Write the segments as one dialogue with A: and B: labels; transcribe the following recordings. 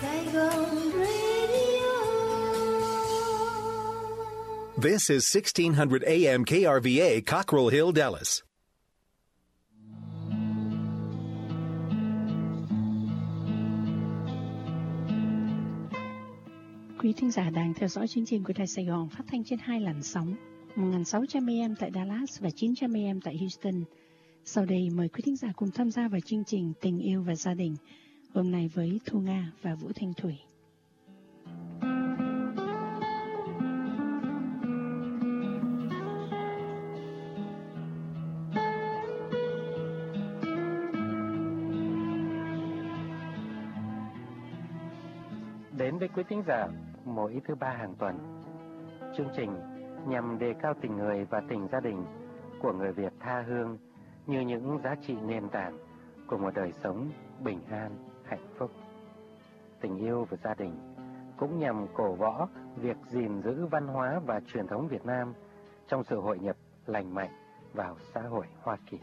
A: Saigon Radio.
B: This is 1600 AM KRVA, Cockrell Hill, Dallas.
C: Quý thính giả đang theo dõi chương trình của Đài Sài Gòn phát thanh trên 2 làn sóng, 1600 AM tại Dallas và 900 AM tại Houston. Sau đây mời quý thính giả cùng tham gia vào chương trình Tình yêu và gia đình, hôm nay với Thu Nga và Vũ Thanh Thủy.
D: Đến với quý thính giả mỗi thứ ba hàng tuần, chương trình nhằm đề cao tình người và tình gia đình của người Việt tha hương như những giá trị nền tảng của một đời sống bình an, hạnh phúc. Tình yêu và gia đình cũng nhằm cổ võ việc gìn giữ văn hóa và truyền thống Việt Nam trong sự hội nhập lành mạnh vào xã hội Hoa Kỳ.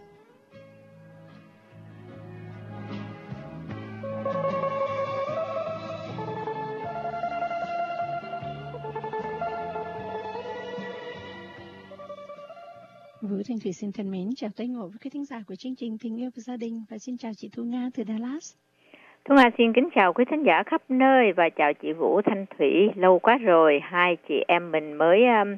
C: Vũ Thanh Thủy xin thân mến chào tới ngộ với quý thính giả của chương trình Tình yêu và gia đình và xin chào chị Thu Nga từ Dallas.
E: Thu Nga xin kính chào quý thính giả khắp nơi và chào chị Vũ Thanh Thủy. Lâu quá rồi hai chị em mình mới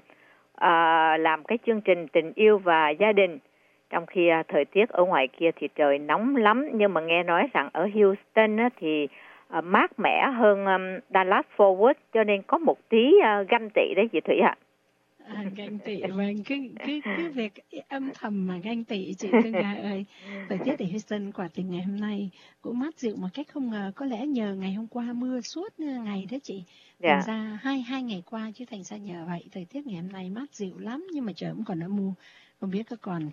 E: làm cái chương trình Tình yêu và gia đình. Trong khi thời tiết ở ngoài kia thì trời nóng lắm, nhưng mà nghe nói rằng ở Houston thì mát mẻ hơn Dallas Fort Worth, cho nên có một tí ganh tị đấy chị Thủy ạ.
C: Ganh tị, vâng, cứ việc âm thầm mà ganh tị chị Thu Nga ơi. Thời tiết ở Houston quả tình ngày hôm nay cũng mát dịu một cách không ngờ, có lẽ nhờ ngày hôm qua mưa suốt ngày đó chị. Thành ra hai ngày qua chứ thành ra nhờ vậy thời tiết ngày hôm nay mát dịu lắm, nhưng mà trời cũng còn ở mù, không biết có còn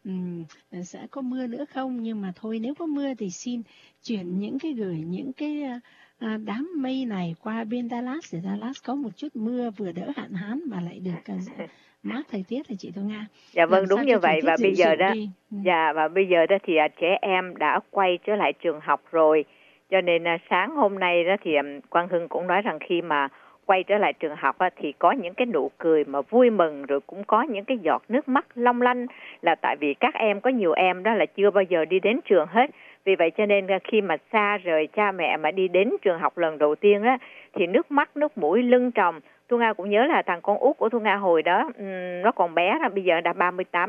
C: sẽ có mưa nữa không, nhưng mà thôi nếu có mưa thì xin chuyển gửi những cái đám mây này qua bên Dallas để Dallas có một chút mưa vừa đỡ hạn hán mà lại được mát thời tiết thì chị Thu Nga.
E: Dạ vâng, đúng như vậy. Và bây giờ đó và bây giờ đó thì trẻ em đã quay trở lại trường học rồi, cho nên sáng hôm nay đó thì Quang Hưng cũng nói rằng khi mà quay trở lại trường học thì có những cái nụ cười mà vui mừng, rồi cũng có những cái giọt nước mắt long lanh, là tại vì các em có nhiều em đó là chưa bao giờ đi đến trường hết. Vì vậy cho nên khi mà xa rời cha mẹ mà đi đến trường học lần đầu tiên á thì nước mắt, nước mũi lưng tròng. Thu Nga cũng nhớ là thằng con út của Thu Nga hồi đó nó còn bé đó, bây giờ đã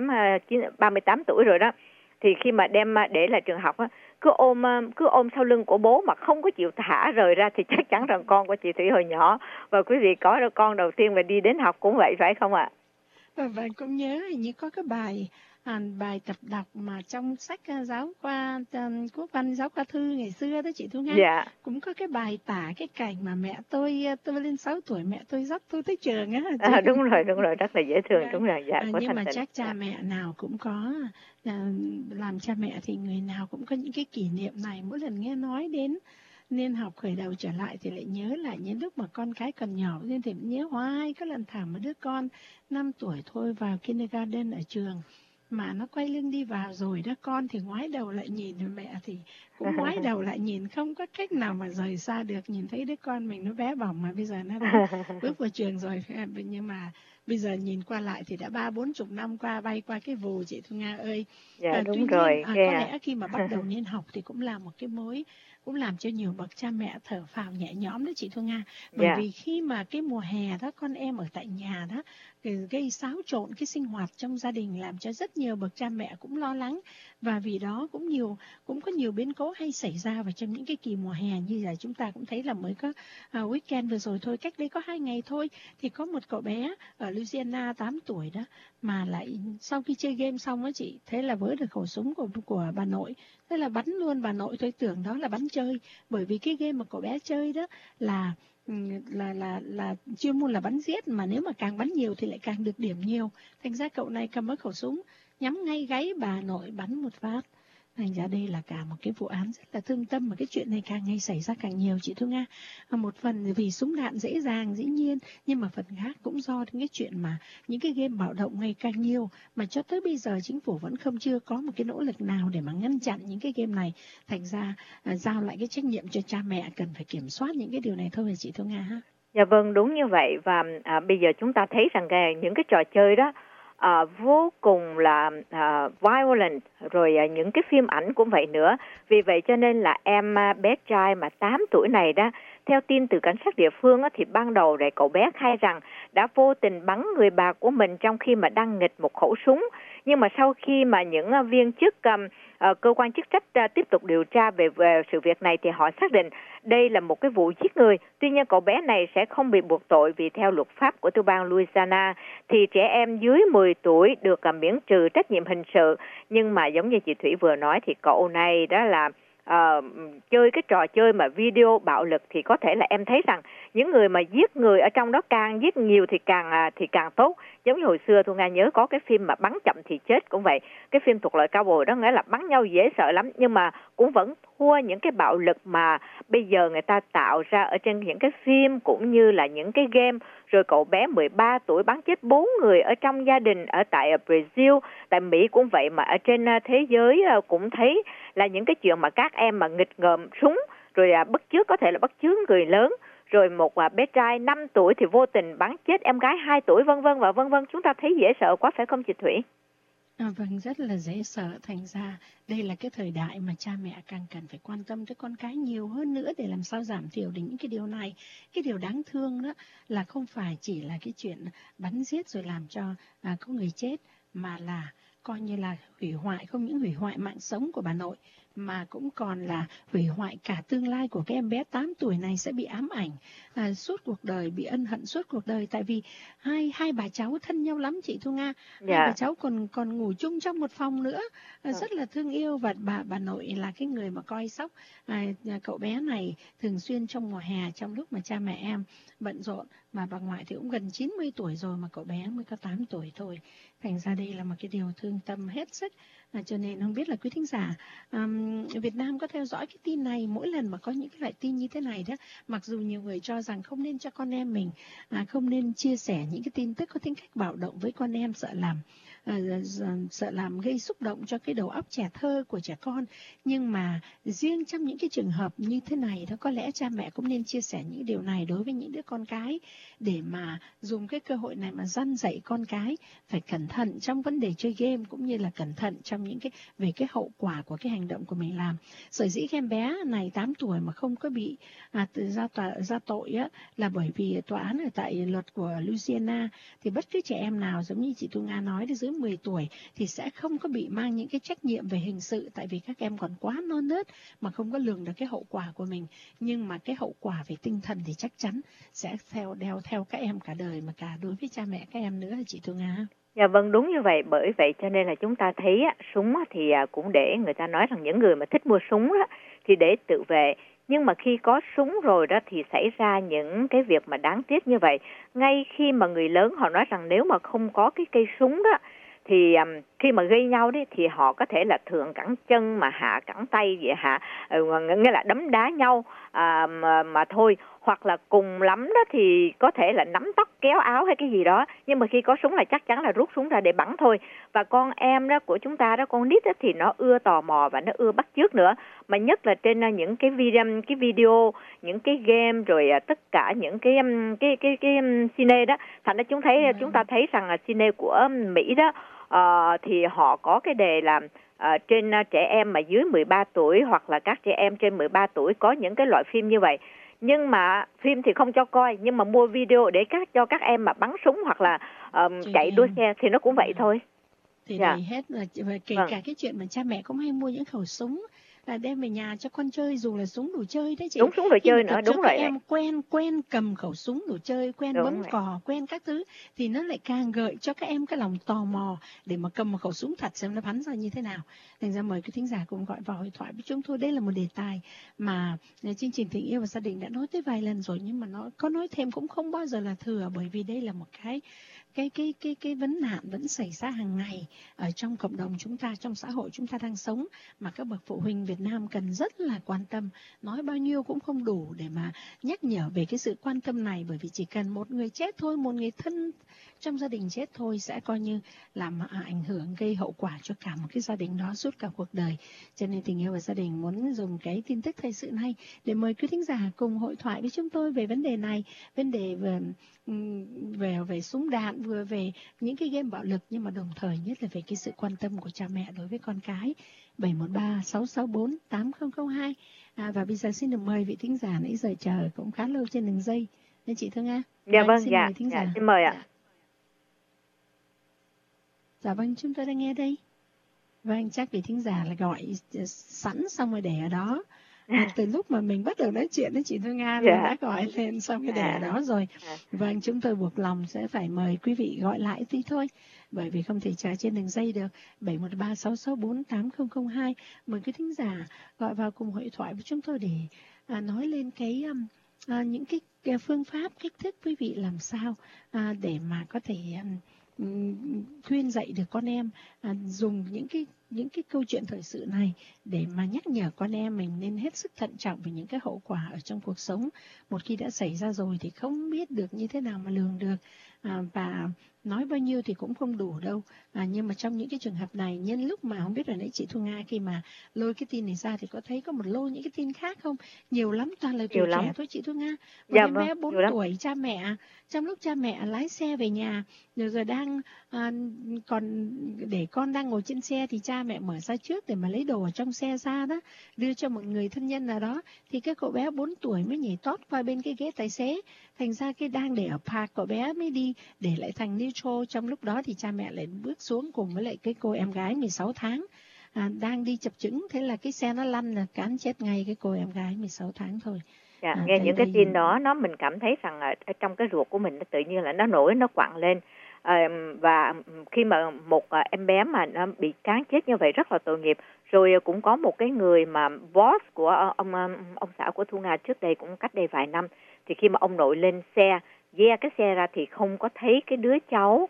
E: 38 tuổi rồi đó. Thì khi mà đem để lại trường học á, cứ ôm sau lưng của bố mà không có chịu thả rời ra, thì chắc chắn rằng con của chị Thủy hồi nhỏ và quý vị có đứa con đầu tiên mà đi đến học cũng vậy phải không ạ?
C: Và cũng nhớ như có cái bài tập đọc mà trong sách giáo khoa quốc văn, giáo khoa thư ngày xưa đó chị Thu Nga.
E: Dạ.
C: Cũng có cái bài tả cái cảnh mà mẹ tôi lên 6 tuổi mẹ tôi dắt tôi tới trường á.
E: Đúng rồi, rất là dễ thương. Đúng rồi, dạ.
C: Nhưng mà chắc cha mẹ nào cũng có, làm cha mẹ thì người nào cũng có những cái kỷ niệm này. Mỗi lần nghe nói đến nên học khởi đầu trở lại thì lại nhớ lại những lúc mà con cái còn nhỏ, nên thì nhớ hoài. Có lần thả một đứa con 5 tuổi thôi vào kindergarten ở trường mà nó quay lưng đi vào rồi đó, con thì ngoái đầu lại nhìn, mẹ thì cũng ngoái đầu lại nhìn, không có cách nào mà rời xa được. Nhìn thấy đứa con mình nó bé bỏng mà bây giờ nó đã bước vào trường rồi, nhưng mà bây giờ nhìn qua lại thì đã 30-40 năm qua, bay qua cái vù chị Thu Nga ơi.
E: Dạ, đúng
C: tuy nhiên,
E: rồi.
C: Có lẽ khi mà bắt đầu nên học thì cũng là một cái mối, cũng làm cho nhiều bậc cha mẹ thở phào nhẹ nhõm đó chị Thu Nga. Bởi vì khi mà cái mùa hè đó con em ở tại nhà đó gây xáo trộn cái sinh hoạt trong gia đình, làm cho rất nhiều bậc cha mẹ cũng lo lắng, và vì đó cũng có nhiều biến cố hay xảy ra vào trong những cái kỳ mùa hè như vậy. Chúng ta cũng thấy là mới có weekend vừa rồi thôi, cách đây có 2 ngày thôi, thì có một cậu bé ở Louisiana 8 tuổi đó mà lại sau khi chơi game xong á chị, thế là vớ được khẩu súng của bà nội, thế là bắn luôn bà nội. Tôi tưởng đó là bắn chơi, bởi vì cái game mà cậu bé chơi đó là chuyên môn là bắn giết, mà nếu mà càng bắn nhiều thì lại càng được điểm nhiều. Thành ra cậu này cầm cái khẩu súng nhắm ngay gáy bà nội bắn một phát, Thành ra đây là cả một cái vụ án rất là thương tâm, mà cái chuyện này càng ngày xảy ra càng nhiều chị Thu Nga. Một phần vì súng đạn dễ dàng dĩ nhiên, nhưng mà phần khác cũng do cái chuyện mà những cái game bạo động ngày càng nhiều, mà cho tới bây giờ chính phủ vẫn chưa có một cái nỗ lực nào để mà ngăn chặn những cái game này. Thành ra giao lại cái trách nhiệm cho cha mẹ cần phải kiểm soát những cái điều này thôi chị Thu Nga ha.
E: Dạ vâng, đúng như vậy. Và bây giờ chúng ta thấy rằng những cái trò chơi đó vô cùng là violent, rồi những cái phim ảnh cũng vậy nữa. Vì vậy cho nên là em bé trai mà 8 tuổi này đó, theo tin từ cảnh sát địa phương thì ban đầu cậu bé khai rằng đã vô tình bắn người bà của mình trong khi mà đang nghịch một khẩu súng. Nhưng mà sau khi mà những viên chức cơ quan chức trách tiếp tục điều tra về sự việc này thì họ xác định đây là một cái vụ giết người. Tuy nhiên cậu bé này sẽ không bị buộc tội, vì theo luật pháp của tiểu bang Louisiana thì trẻ em dưới 10 tuổi được miễn trừ trách nhiệm hình sự. Nhưng mà giống như chị Thủy vừa nói thì cậu này đó là chơi cái trò chơi mà video bạo lực, thì có thể là em thấy rằng những người mà giết người ở trong đó càng giết nhiều thì càng tốt. Giống như hồi xưa Thu Nga nhớ có cái phim mà bắn chậm thì chết cũng vậy. Cái phim thuộc loại cao bồi đó, nghĩa là bắn nhau dễ sợ lắm, nhưng mà cũng vẫn thua những cái bạo lực mà bây giờ người ta tạo ra ở trên những cái phim cũng như là những cái game. Rồi cậu bé 13 tuổi bắn chết 4 người ở trong gia đình ở tại Brazil, tại Mỹ cũng vậy, mà ở trên thế giới cũng thấy là những cái chuyện mà các em mà nghịch ngợm súng rồi bắt chước, có thể là bắt chước người lớn. Rồi một bé trai 5 tuổi thì vô tình bắn chết em gái 2 tuổi, vân vân và vân vân. Chúng ta thấy dễ sợ quá phải không chị Thủy?
C: Vâng, rất là dễ sợ. Thành ra đây là cái thời đại mà cha mẹ càng cần phải quan tâm tới con cái nhiều hơn nữa để làm sao giảm thiểu được những cái điều này. Cái điều đáng thương đó là không phải chỉ là cái chuyện bắn giết rồi làm cho có người chết, mà là coi như là hủy hoại, không những hủy hoại mạng sống của bà nội, mà cũng còn là hủy hoại cả tương lai của cái em bé 8 tuổi này sẽ bị ám ảnh suốt cuộc đời, bị ân hận suốt cuộc đời. Tại vì hai bà cháu thân nhau lắm chị Thu Nga. Hai bà cháu còn ngủ chung trong một phòng nữa, rất là thương yêu. Và bà nội là cái người mà coi sóc cậu bé này thường xuyên trong mùa hè, trong lúc mà cha mẹ em bận rộn. Mà bà ngoại thì cũng gần 90 tuổi rồi, mà cậu bé mới có 8 tuổi thôi. Thành ra đây là một cái điều thương tâm hết sức. Cho nên không biết là quý thính giả Việt Nam có theo dõi cái tin này. Mỗi lần mà có những cái loại tin như thế này đó, mặc dù nhiều người cho rằng không nên cho con em mình, không nên chia sẻ những cái tin tức có tính cách bạo động với con em, sợ làm gây xúc động cho cái đầu óc trẻ thơ của trẻ con. Nhưng mà riêng trong những cái trường hợp như thế này đó, có lẽ cha mẹ cũng nên chia sẻ những điều này đối với những đứa con cái, để mà dùng cái cơ hội này mà răn dạy con cái phải cẩn thận trong vấn đề chơi game, cũng như là cẩn thận trong những cái về cái hậu quả của cái hành động của mình làm. Sở dĩ em bé này 8 tuổi mà không có bị ra tội á, là bởi vì tòa án ở tại luật của Louisiana thì bất cứ trẻ em nào giống như chị Thu Nga nói dưới 10 tuổi thì sẽ không có bị mang những cái trách nhiệm về hình sự, tại vì các em còn quá non nớt mà không có lường được cái hậu quả của mình. Nhưng mà cái hậu quả về tinh thần thì chắc chắn sẽ đeo theo các em cả đời, mà cả đối với cha mẹ các em nữa, chị Thu Nga.
E: Dạ vâng, đúng như vậy. Bởi vậy cho nên là chúng ta thấy súng thì cũng để người ta nói rằng những người mà thích mua súng đó, thì để tự vệ. Nhưng mà khi có súng rồi đó thì xảy ra những cái việc mà đáng tiếc như vậy. Ngay khi mà người lớn họ nói rằng nếu mà không có cái cây súng đó thì khi mà gây nhau đấy thì họ có thể là thượng cẳng chân mà hạ cẳng tay vậy, nghĩa là đấm đá nhau mà thôi, hoặc là cùng lắm đó thì có thể là nắm tóc kéo áo hay cái gì đó. Nhưng mà khi có súng là chắc chắn là rút súng ra để bắn thôi. Và con em đó của chúng ta đó, con nít đó, thì nó ưa tò mò và nó ưa bắt chước nữa, mà nhất là trên những cái video, những cái game, rồi tất cả những cái cine đó. Thành ra chúng ta thấy rằng cine của Mỹ đó thì họ có cái đề là trên trẻ em mà dưới 13 tuổi hoặc là các trẻ em trên 13 tuổi có những cái loại phim như vậy. Nhưng mà phim thì không cho coi, nhưng mà mua video để cho các em mà bắn súng hoặc là chạy đua xe thì nó cũng vậy thôi.
C: Thì đầy hết rồi, kể cả cái chuyện mà cha mẹ cũng hay mua những khẩu súng là đem về nhà cho con chơi, dù là súng đồ chơi đấy chị.
E: Đúng, súng đồ chơi nữa, đúng rồi.
C: Các em quen cầm khẩu súng đồ chơi, quen bấm cò, quen các thứ, thì nó lại càng gợi cho các em cái lòng tò mò để mà cầm một khẩu súng thật xem nó bắn ra như thế nào. Thành ra mời quý thính giả cùng gọi vào hội thoại với chúng tôi. Đây là một đề tài mà chương trình Tình Yêu và Gia Đình đã nói tới vài lần rồi, nhưng mà nó có nói thêm cũng không bao giờ là thừa, bởi vì đây là một cái cái vấn nạn vẫn xảy ra hàng ngày ở trong cộng đồng chúng ta, trong xã hội chúng ta đang sống, mà các bậc phụ huynh Việt Nam cần rất là quan tâm. Nói bao nhiêu cũng không đủ để mà nhắc nhở về cái sự quan tâm này, bởi vì chỉ cần một người chết thôi, một người thân trong gia đình chết thôi sẽ coi như làm ảnh hưởng, gây hậu quả cho cả một cái gia đình đó suốt cả cuộc đời. Cho nên Tình Yêu và Gia đình muốn dùng cái tin tức thời sự này để mời quý thính giả cùng hội thoại với chúng tôi về vấn đề này, vấn đề về súng đạn, vừa về những cái game bạo lực, nhưng mà đồng thời nhất là về cái sự quan tâm của cha mẹ đối với con cái. 713-664-8002. Và bây giờ xin được mời vị thính giả nãy giờ chờ cũng khá lâu trên đường dây, nên chị Thương Nga.
E: Dạ vâng,
C: xin
E: dạ,
C: mời thính giả.
E: xin mời ạ.
C: Dạ vâng, chúng tôi đang nghe đây. Vâng, chắc vị thính giả là gọi sẵn xong rồi để ở đó. Từ lúc mà mình bắt đầu nói chuyện với chị Thương Nga là đã gọi lên xong cái để ở đó rồi. Vâng, chúng tôi buộc lòng sẽ phải mời quý vị gọi lại tí thôi, bởi vì không thể chờ trên đường dây được. 713-664-8002. Mời quý thính giả gọi vào cùng hội thoại với chúng tôi để nói lên cái những cái phương pháp, cách thức quý vị làm sao để mà có thể khuyên dạy được con em, dùng những cái câu chuyện thời sự này để mà nhắc nhở con em mình nên hết sức thận trọng về những cái hậu quả ở trong cuộc sống. Một khi đã xảy ra rồi thì không biết được như thế nào mà lường được, và nói bao nhiêu thì cũng không đủ đâu. Nhưng mà trong những cái trường hợp này, nhân lúc mà không biết là nãy chị Thu Nga khi mà lôi cái tin này ra thì có thấy có một lô những cái tin khác không? Nhiều lắm, toàn là tuổi trẻ thôi chị Thu Nga. Một em bé 4 tuổi, cha mẹ trong lúc cha mẹ lái xe về nhà rồi đang còn để con đang ngồi trên xe thì cha mẹ mở ra trước để mà lấy đồ ở trong xe ra đó, đưa cho một người thân nhân nào đó, thì cái cậu bé 4 tuổi mới nhảy tót qua bên cái ghế tài xế, thành ra cái đang để ở park, cậu bé mới đi để lại thành neutral. Trong lúc đó thì cha mẹ lại bước xuống cùng với lại cái cô em gái 16 tháng đang đi chập chững, thế là cái xe nó lăn là cán chết ngay cái cô em gái 16 tháng thôi.
E: Nghe những cái tin đó, mình cảm thấy rằng ở trong cái ruột của mình nó tự nhiên là nó nổi, nó quặn lên. Và khi mà một em bé mà nó bị cán chết như vậy rất là tội nghiệp. Rồi cũng có một cái người mà boss của ông xã của Thu Nga trước đây, cũng cách đây vài năm, thì khi mà ông nội lên xe, cái xe ra thì không có thấy cái đứa cháu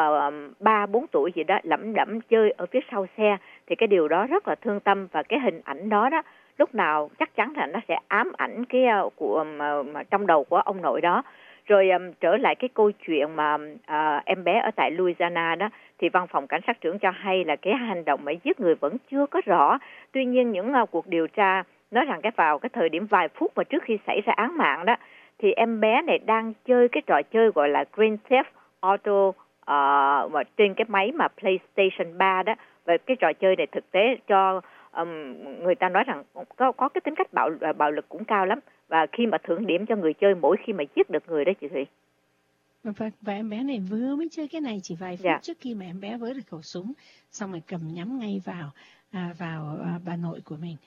E: 3-4 tuổi gì đó lẩm đẩm chơi ở phía sau xe, thì cái điều đó rất là thương tâm. Và cái hình ảnh đó lúc nào chắc chắn là nó sẽ ám ảnh cái của mà trong đầu của ông nội đó. Rồi trở lại cái câu chuyện mà em bé ở tại Louisiana đó, thì văn phòng cảnh sát trưởng cho hay là cái hành động ấy giết người vẫn chưa có rõ. Tuy nhiên những cuộc điều tra nói rằng vào cái thời điểm vài phút mà trước khi xảy ra án mạng đó, thì em bé này đang chơi cái trò chơi gọi là Grand Theft Auto trên cái máy mà PlayStation 3 đó. Và cái trò chơi này thực tế cho người ta nói rằng có cái tính cách bạo lực cũng cao lắm. Và khi mà thưởng điểm cho người chơi mỗi khi mà giết được người đó chị Thủy.
C: Và em bé này vừa mới chơi cái này chỉ vài phút trước khi mà em bé với được khẩu súng, xong rồi cầm nhắm ngay vào bà nội của mình.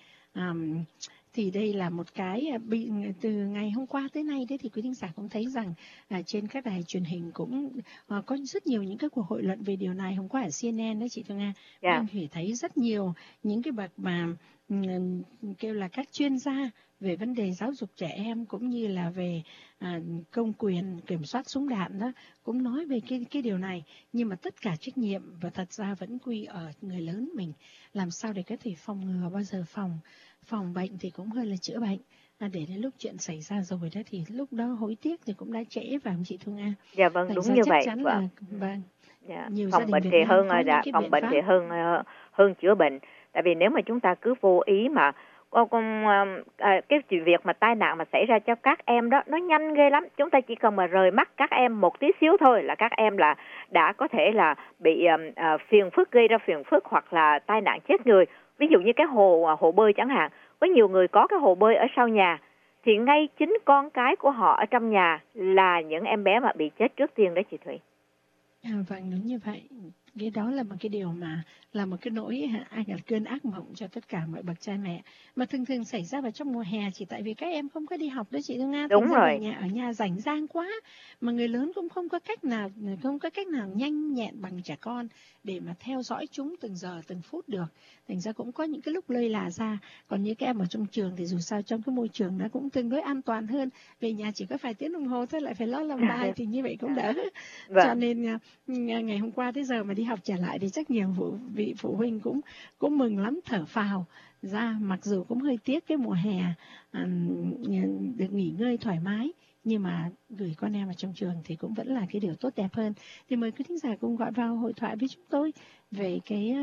C: Thì đây là một cái từ ngày hôm qua tới nay đấy, thì quý thính giả cũng thấy rằng trên các đài truyền hình cũng có rất nhiều những cái cuộc hội luận về điều này. Hôm qua ở CNN đấy chị Thương Nga, anh Thủy thấy rất nhiều những cái bậc mà kêu là các chuyên gia về vấn đề giáo dục trẻ em cũng như là về công quyền kiểm soát súng đạn đó cũng nói về cái điều này. Nhưng mà tất cả trách nhiệm và thật ra vẫn quy ở người lớn mình, làm sao để có thể phòng ngừa. Bao giờ phòng bệnh thì cũng hơn là chữa bệnh. Để đến lúc chuyện xảy ra rồi đó thì lúc đó hối tiếc thì cũng đã trễ, phải không chị Thu Nga?
E: Dạ vâng, đúng như vậy.
C: Vâng.
E: Nhiều phòng bệnh thì hơn phòng bệnh thì hơn chữa bệnh. Tại vì nếu mà chúng ta cứ vô ý mà cái việc mà tai nạn mà xảy ra cho các em đó nó nhanh ghê lắm. Chúng ta chỉ cần mà rời mắt các em một tí xíu thôi là các em là đã có thể là bị phiền phức, gây ra phiền phức hoặc là tai nạn chết người. Ví dụ như cái hồ bơi chẳng hạn, có nhiều người có cái hồ bơi ở sau nhà, thì ngay chính con cái của họ ở trong nhà là những em bé mà bị chết trước tiên đấy chị Thủy.
C: Vâng, đúng như vậy. Cái đó là một cái điều mà là một cái nỗi cơn ác mộng cho tất cả mọi bậc cha mẹ, mà thường thường xảy ra vào trong mùa hè, chỉ tại vì các em không có đi học đó chị Thương Nga.
E: Đúng rồi.
C: Ở nhà rảnh rang quá, mà người lớn cũng không có cách nào nhanh nhẹn bằng trẻ con để mà theo dõi chúng từng giờ từng phút được. Thành ra cũng có những cái lúc lơi là ra. Còn như các em ở trong trường thì dù sao trong cái môi trường nó cũng tương đối an toàn hơn, về nhà chỉ có vài tiếng đồng hồ thôi, lại phải lo làm bài thì như vậy cũng đỡ. Cho nên ngày hôm qua tới giờ mà đi học trở lại thì chắc nhiều vị phụ huynh cũng mừng lắm, thở phào ra, mặc dù cũng hơi tiếc cái mùa hè được nghỉ ngơi thoải mái, nhưng mà gửi con em vào trong trường thì cũng vẫn là cái điều tốt đẹp hơn. Thì mời quý thính giả cùng gọi vào hội thoại với chúng tôi về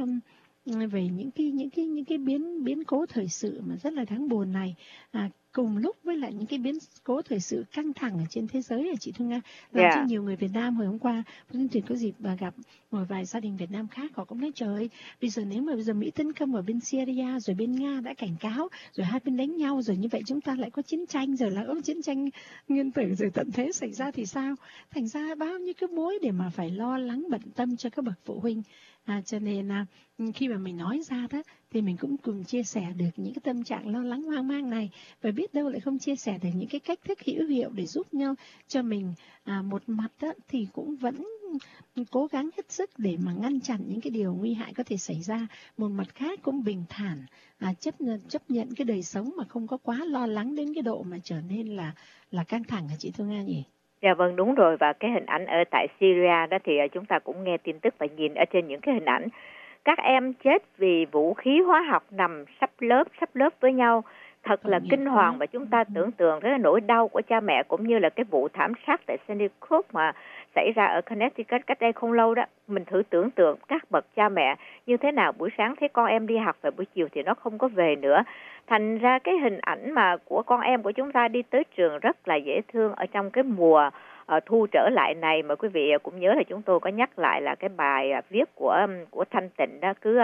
C: những cái biến cố thời sự mà rất là đáng buồn này, cùng lúc với lại những cái biến cố thời sự căng thẳng ở trên thế giới chị Thương Nga, làm cho nhiều người Việt Nam. Hồi hôm qua chương trình có dịp gặp một vài gia đình Việt Nam khác, họ cũng nói trời ơi, nếu mà bây giờ Mỹ tấn công ở bên Syria, rồi bên Nga đã cảnh cáo, rồi hai bên đánh nhau, rồi như vậy chúng ta lại có chiến tranh, rồi là chiến tranh nguyên tử, rồi tận thế xảy ra thì sao? Thành ra bao nhiêu cái mối để mà phải lo lắng bận tâm cho các bậc phụ huynh. Cho nên khi mà mình nói ra đó thì mình cũng cùng chia sẻ được những cái tâm trạng lo lắng hoang mang này, và biết đâu lại không chia sẻ được những cái cách thức hữu hiệu để giúp nhau cho mình. Một mặt đó thì cũng vẫn cố gắng hết sức để mà ngăn chặn những cái điều nguy hại có thể xảy ra, một mặt khác cũng bình thản chấp nhận cái đời sống mà không có quá lo lắng đến cái độ mà trở nên là căng thẳng hả chị Thương Nga nhỉ?
E: Dạ vâng, đúng rồi. Và cái hình ảnh ở tại Syria đó thì chúng ta cũng nghe tin tức và nhìn ở trên những cái hình ảnh các em chết vì vũ khí hóa học nằm sắp lớp với nhau, thật là kinh hoàng. Và chúng ta tưởng tượng cái nỗi đau của cha mẹ, cũng như là cái vụ thảm sát tại Sandy Hook mà xảy ra ở Connecticut cách đây không lâu đó. Mình thử tưởng tượng các bậc cha mẹ như thế nào, buổi sáng thấy con em đi học và buổi chiều thì nó không có về nữa. Thành ra cái hình ảnh mà của con em của chúng ta đi tới trường rất là dễ thương ở trong cái mùa thu trở lại này. Mà quý vị cũng nhớ là chúng tôi có nhắc lại là cái bài viết của Thanh Tịnh đó, cứ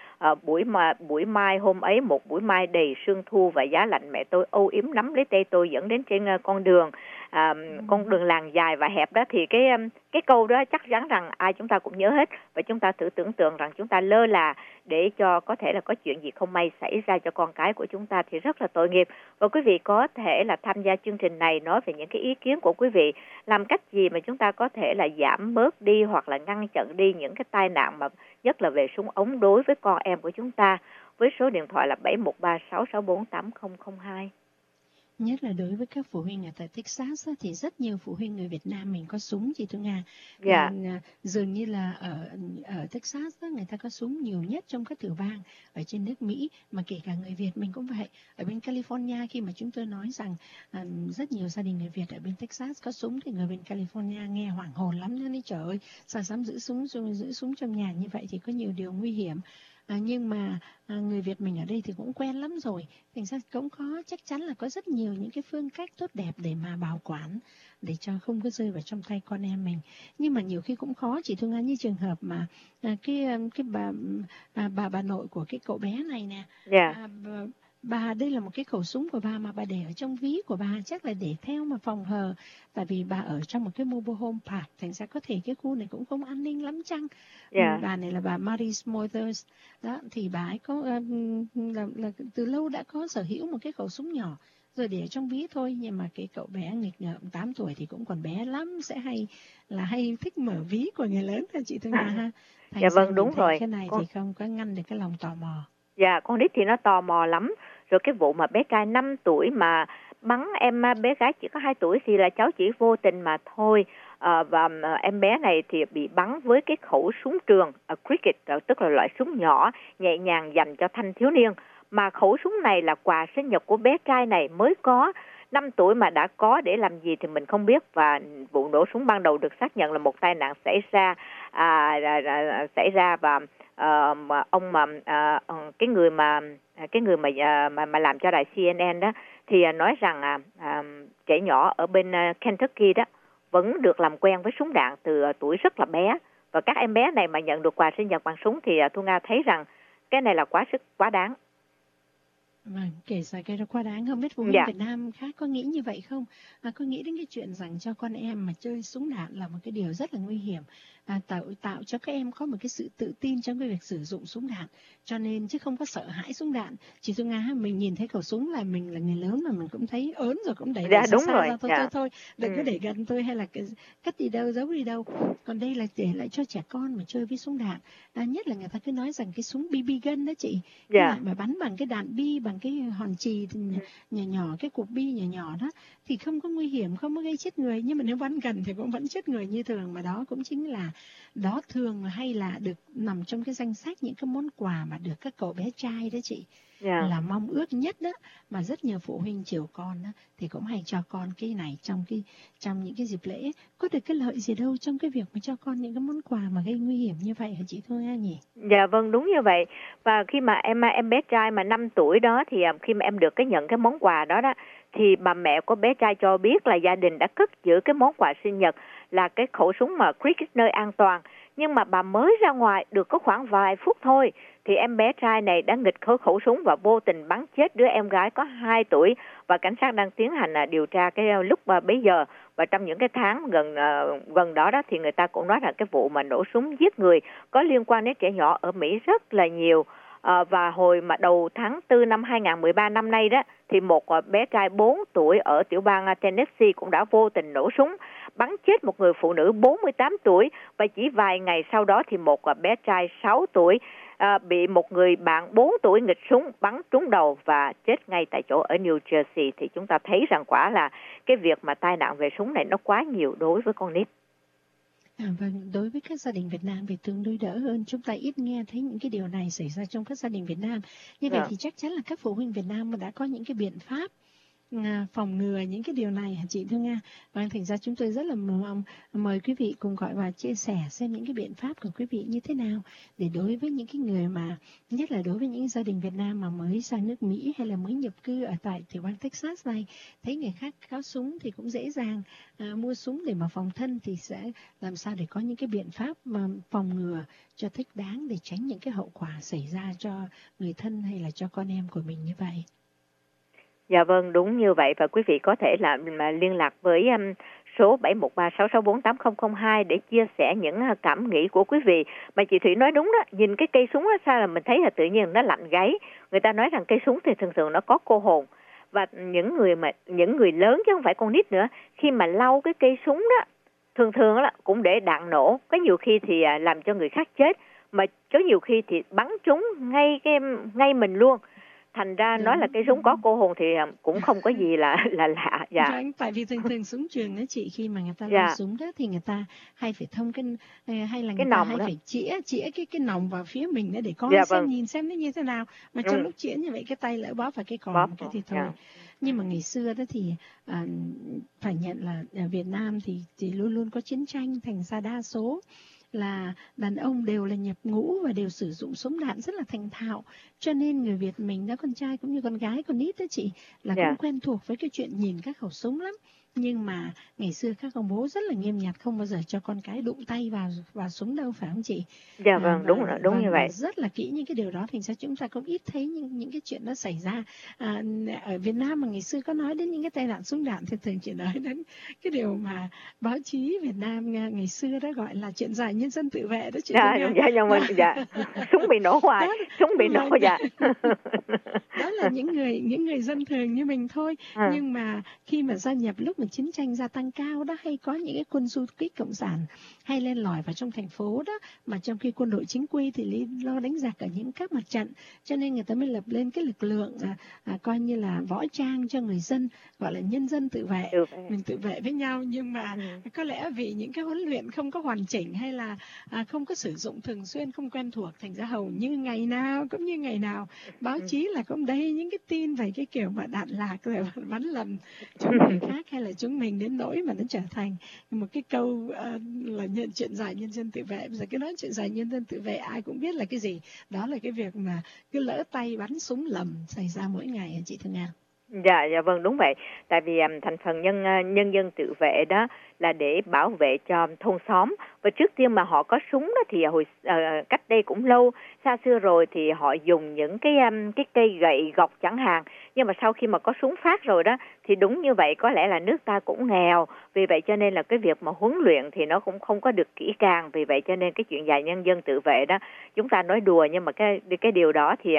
E: buổi mai hôm ấy, một buổi mai đầy sương thu và giá lạnh, mẹ tôi âu yếm nắm lấy tay tôi dẫn đến trên con đường làng dài và hẹp đó. Thì cái câu đó chắc chắn rằng ai chúng ta cũng nhớ hết. Và chúng ta thử tưởng tượng rằng chúng ta lơ là để cho có thể là có chuyện gì không may xảy ra cho con cái của chúng ta thì rất là tội nghiệp. Và quý vị có thể là tham gia chương trình này, nói về những cái ý kiến của quý vị, làm cách gì mà chúng ta có thể là giảm bớt đi hoặc là ngăn chặn đi những cái tai nạn mà nhất là về súng ống đối với con em của chúng ta, với số điện thoại là 713-664-8002.
C: Nhất là đối với các phụ huynh ở tại Texas thì rất nhiều phụ huynh người Việt Nam mình có súng chị Thương Nga. Dường như là ở Texas đó, người ta có súng nhiều nhất trong các tiểu bang ở trên nước Mỹ, mà kể cả người Việt mình cũng vậy. Ở bên California, khi mà chúng tôi nói rằng rất nhiều gia đình người Việt ở bên Texas có súng, thì người bên California nghe hoảng hồn lắm, nên trời ơi sao dám giữ súng trong nhà như vậy, thì có nhiều điều nguy hiểm. Nhưng mà người Việt mình ở đây thì cũng quen lắm rồi, thành ra cũng chắc chắn là có rất nhiều những cái phương cách tốt đẹp để mà bảo quản, để cho không có rơi vào trong tay con em mình. Nhưng mà nhiều khi cũng khó chị Thương Nga, như trường hợp mà cái bà nội của cái cậu bé này nè. Bà, đây là một cái khẩu súng của bà mà bà để ở trong ví của bà, chắc là để theo mà phòng hờ, tại vì bà ở trong một cái mobile home park, thành ra có thể cái khu này cũng không an ninh lắm chăng. Bà này là bà Mary Smothers đó, thì bà ấy có là từ lâu đã có sở hữu một cái khẩu súng nhỏ rồi để ở trong ví thôi. Nhưng mà cái cậu bé nghịch ngợm 8 tuổi thì cũng còn bé lắm, sẽ hay thích mở ví của người lớn thôi chị Thương Nga ha.
E: Dạ vâng, đúng rồi.
C: Cái này thì không có ngăn được cái lòng tò mò.
E: Dạ, con nít thì nó tò mò lắm. Rồi cái vụ mà bé trai 5 tuổi mà bắn em bé gái chỉ có 2 tuổi thì là cháu chỉ vô tình mà thôi. Và em bé này thì bị bắn với cái khẩu súng trường cricket, tức là loại súng nhỏ nhẹ nhàng dành cho thanh thiếu niên. Mà khẩu súng này là quà sinh nhật của bé trai này mới có 5 tuổi mà đã có để làm gì thì mình không biết. Và vụ nổ súng ban đầu được xác nhận là một tai nạn xảy ra và cái người mà làm cho đài CNN đó thì nói rằng trẻ nhỏ ở bên Kentucky đó vẫn được làm quen với súng đạn từ tuổi rất là bé. Và các em bé này mà nhận được quà sinh nhật bằng súng thì Thu Nga thấy rằng cái này là quá đáng.
C: Vâng, kể ra cái đó quá đáng. Không biết phụ huynh
E: Dạ.
C: Việt Nam khác có nghĩ như vậy không? Có nghĩ đến cái chuyện rằng cho con em mà chơi súng đạn là một cái điều rất là nguy hiểm, tạo cho các em có một cái sự tự tin trong cái việc sử dụng súng đạn, cho nên chứ không có sợ hãi súng đạn. Chị Thu Nga, mình nhìn thấy khẩu súng là mình là người lớn mà mình cũng thấy ớn rồi, cũng đẩy
E: Dạ,
C: xa
E: đúng
C: xa
E: rồi.
C: ra thôi,
E: Dạ.
C: thôi đừng có để gần tôi, hay là cất đi đâu, giấu đi đâu. Còn đây là để lại cho trẻ con mà chơi với súng đạn. Nhất là người ta cứ nói rằng cái súng BB gun đó chị, cái
E: Dạ.
C: loại mà bắn bằng cái đạn bi, bằng cái hòn chì nhỏ nhỏ, cái cục bi nhỏ nhỏ đó, thì không có nguy hiểm, không có gây chết người, nhưng mà nếu bắn gần thì cũng vẫn chết người như thường. Mà đó cũng chính là đó thường hay là được nằm trong cái danh sách những cái món quà mà được các cậu bé trai đó chị,
E: Dạ.
C: là mong ước nhất đó. Mà rất nhiều phụ huynh chiều con đó, thì cũng hay cho con cái này trong những cái dịp lễ. Có được cái lợi gì đâu trong cái việc mà cho con những cái món quà mà gây nguy hiểm như vậy hả chị Thu Nga nhỉ?
E: Dạ vâng, đúng như vậy. Và khi mà em bé trai mà 5 tuổi đó, thì khi mà em được nhận cái món quà đó đó, thì bà mẹ của bé trai cho biết là gia đình đã cất giữ cái món quà sinh nhật là cái khẩu súng mà cricket nơi an toàn. Nhưng mà bà mới ra ngoài được có khoảng vài phút thôi, thì em bé trai này đã nghịch khẩu súng và vô tình bắn chết đứa em gái có 2 tuổi. Và cảnh sát đang tiến hành điều tra cái lúc bấy giờ. Và trong những cái tháng gần đó thì người ta cũng nói là cái vụ mà nổ súng giết người có liên quan đến trẻ nhỏ ở Mỹ rất là nhiều. Và hồi mà đầu tháng 4 năm 2013 năm nay đó, thì một bé trai 4 tuổi ở tiểu bang Tennessee cũng đã vô tình nổ súng bắn chết một người phụ nữ 48 tuổi. Và chỉ vài ngày sau đó thì một bé trai 6 tuổi bị một người bạn 4 tuổi nghịch súng bắn trúng đầu và chết ngay tại chỗ ở New Jersey. Thì chúng ta thấy rằng quả là cái việc mà tai nạn về súng này nó quá nhiều đối với con nít.
C: Vâng, đối với các gia đình Việt Nam thì tương đối đỡ hơn. Chúng ta ít nghe thấy những cái điều này xảy ra trong các gia đình Việt Nam. Như vậy thì chắc chắn là các phụ huynh Việt Nam đã có những cái biện pháp phòng ngừa những cái điều này hả chị Thu Nga? Và thành ra chúng tôi rất là mời quý vị cùng gọi vào chia sẻ xem những cái biện pháp của quý vị như thế nào, để đối với những cái người mà, nhất là đối với những gia đình Việt Nam mà mới sang nước Mỹ hay là mới nhập cư ở tại tiểu bang Texas này, thấy người khác có súng thì cũng dễ dàng mua súng để mà phòng thân, thì sẽ làm sao để có những cái biện pháp mà phòng ngừa cho thích đáng, để tránh những cái hậu quả xảy ra cho người thân hay là cho con em của mình như vậy.
E: Dạ vâng, đúng như vậy. Và quý vị có thể là liên lạc với số 713-664-8002 để chia sẻ những cảm nghĩ của quý vị. Mà chị Thủy nói đúng đó, nhìn cái cây súng đó sao là mình thấy là tự nhiên nó lạnh gáy. Người ta nói rằng cây súng thì thường thường nó có cô hồn. Và những người lớn chứ không phải con nít nữa, khi mà lau cái cây súng đó, thường thường là cũng để đạn nổ. Có nhiều khi thì làm cho người khác chết, mà có nhiều khi thì bắn trúng ngay mình luôn. Thành ra nói là cây súng có cô hồn thì cũng không có gì là lạ. Dạ.
C: Vâng, tại vì thường súng trường đó chị, khi mà người ta lau súng đó thì người ta hay phải thông hay là người ta hay phải chĩa cái nòng vào phía mình để con xem nhìn xem nó như thế nào. Mà trong lúc chĩa như vậy cái tay lỡ bóp vào cái cò cái thì thôi. Nhưng mà ngày xưa đó thì phải nhận là ở Việt Nam thì luôn luôn có chiến tranh, thành ra đa số là đàn ông đều là nhập ngũ và đều sử dụng súng đạn rất là thành thạo, cho nên người Việt mình đã, con trai cũng như con gái, con nít đó chị, là cũng quen thuộc với cái chuyện nhìn các khẩu súng lắm. Nhưng mà ngày xưa các ông bố rất là nghiêm ngặt, không bao giờ cho con cái đụng tay vào súng đâu, phải không chị?
E: Dạ vâng, đúng như vậy.
C: Rất là kỹ những cái điều đó, thành ra chúng ta cũng ít thấy những cái chuyện đó xảy ra. Ở Việt Nam mà ngày xưa có nói đến những cái tai nạn súng đạn thì thường chỉ nói đến cái điều mà báo chí Việt Nam ngày xưa đó gọi là chuyện giải nhân dân tự vệ đó chị.
E: Súng bị nổ hoài, súng bị nổ.
C: Đó là những người dân thường như mình thôi. Nhưng mà khi mà gia nhập lúc mà chiến tranh gia tăng cao đó, hay có những cái quân du kích cộng sản hay lên lỏi vào trong thành phố đó, mà trong khi quân đội chính quy thì lo đánh giặc ở những các mặt trận, cho nên người ta mới lập lên cái lực lượng coi như là võ trang cho người dân, gọi là nhân dân tự vệ. Mình tự vệ với nhau, nhưng mà có lẽ vì những cái huấn luyện không có hoàn chỉnh, hay là không có sử dụng thường xuyên, không quen thuộc, thành ra hầu như ngày nào cũng như ngày nào báo chí là cũng đầy những cái tin về cái kiểu mà đạn lạc rồi bắn lầm cho người khác hay là chúng mình, đến nỗi mà nó trở thành một cái câu là chuyện giải nhân dân tự vệ. Bây giờ cái nói chuyện giải nhân dân tự vệ ai cũng biết là cái gì. Đó là cái việc mà cứ lỡ tay bắn súng lầm xảy ra mỗi ngày, chị Thương Nga.
E: Dạ vâng, đúng vậy. Tại vì thành phần nhân dân tự vệ đó là để bảo vệ cho thôn xóm. Và trước tiên mà họ có súng đó thì cách đây cũng lâu, xa xưa rồi thì họ dùng những cái cây gậy gộc chẳng hạn. Nhưng mà sau khi mà có súng phát rồi đó thì đúng như vậy, có lẽ là nước ta cũng nghèo. Vì vậy cho nên là cái việc mà huấn luyện thì nó cũng không có được kỹ càng. Vì vậy cho nên cái chuyện dạy nhân dân tự vệ đó, chúng ta nói đùa nhưng mà cái điều đó thì